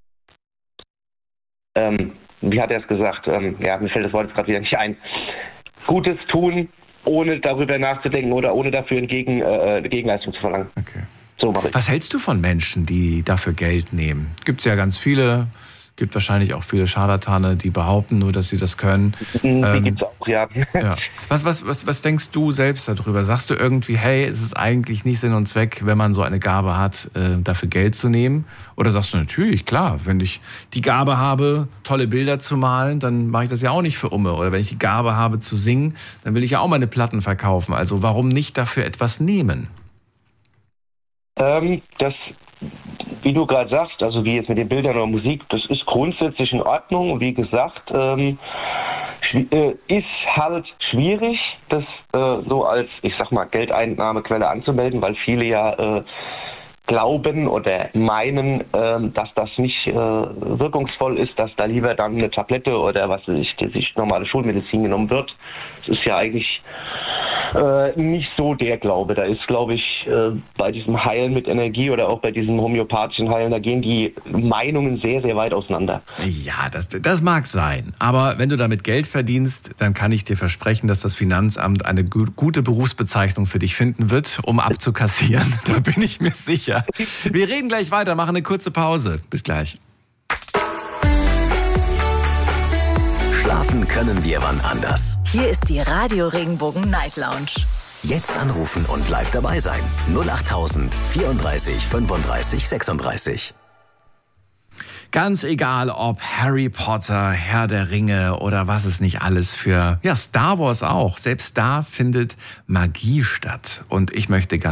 Wie hat er es gesagt? Ja, mir fällt das Wort jetzt gerade wieder nicht ein. Gutes tun, ohne darüber nachzudenken oder ohne dafür eine Gegenleistung zu verlangen. Okay. So mache ich. Was hältst du von Menschen, die dafür Geld nehmen? Gibt es ja ganz viele. Gibt wahrscheinlich auch viele Scharlatane, die behaupten nur, dass sie das können. Die gibt es auch, ja. Ja. Was denkst du selbst darüber? Sagst du irgendwie, hey, es ist eigentlich nicht Sinn und Zweck, wenn man so eine Gabe hat, dafür Geld zu nehmen? Oder sagst du, natürlich, klar, wenn ich die Gabe habe, tolle Bilder zu malen, dann mache ich das ja auch nicht für Umme. Oder wenn ich die Gabe habe zu singen, dann will ich ja auch meine Platten verkaufen. Also warum nicht dafür etwas nehmen? Wie du gerade sagst, also wie jetzt mit den Bildern oder Musik, das ist grundsätzlich in Ordnung. Wie gesagt, ist halt schwierig, das so als, ich sag mal, Geldeinnahmequelle anzumelden, weil viele ja glauben oder meinen, dass das nicht wirkungsvoll ist, dass da lieber dann eine Tablette oder was weiß ich, sich normale Schulmedizin genommen wird. Das ist ja eigentlich nicht so der Glaube. Da ist, glaube ich, bei diesem Heilen mit Energie oder auch bei diesem homöopathischen Heilen, da gehen die Meinungen sehr, sehr weit auseinander. Ja, das mag sein. Aber wenn du damit Geld verdienst, dann kann ich dir versprechen, dass das Finanzamt eine gute Berufsbezeichnung für dich finden wird, um abzukassieren. Da bin ich mir sicher. Wir reden gleich weiter, machen eine kurze Pause. Bis gleich. Schlafen können wir wann anders. Hier ist die Radio Regenbogen Night Lounge. Jetzt anrufen und live dabei sein. 08000 34 35 36. Ganz egal, ob Harry Potter, Herr der Ringe oder was es nicht alles für, ja, Star Wars auch. Selbst da findet Magie statt. Und ich möchte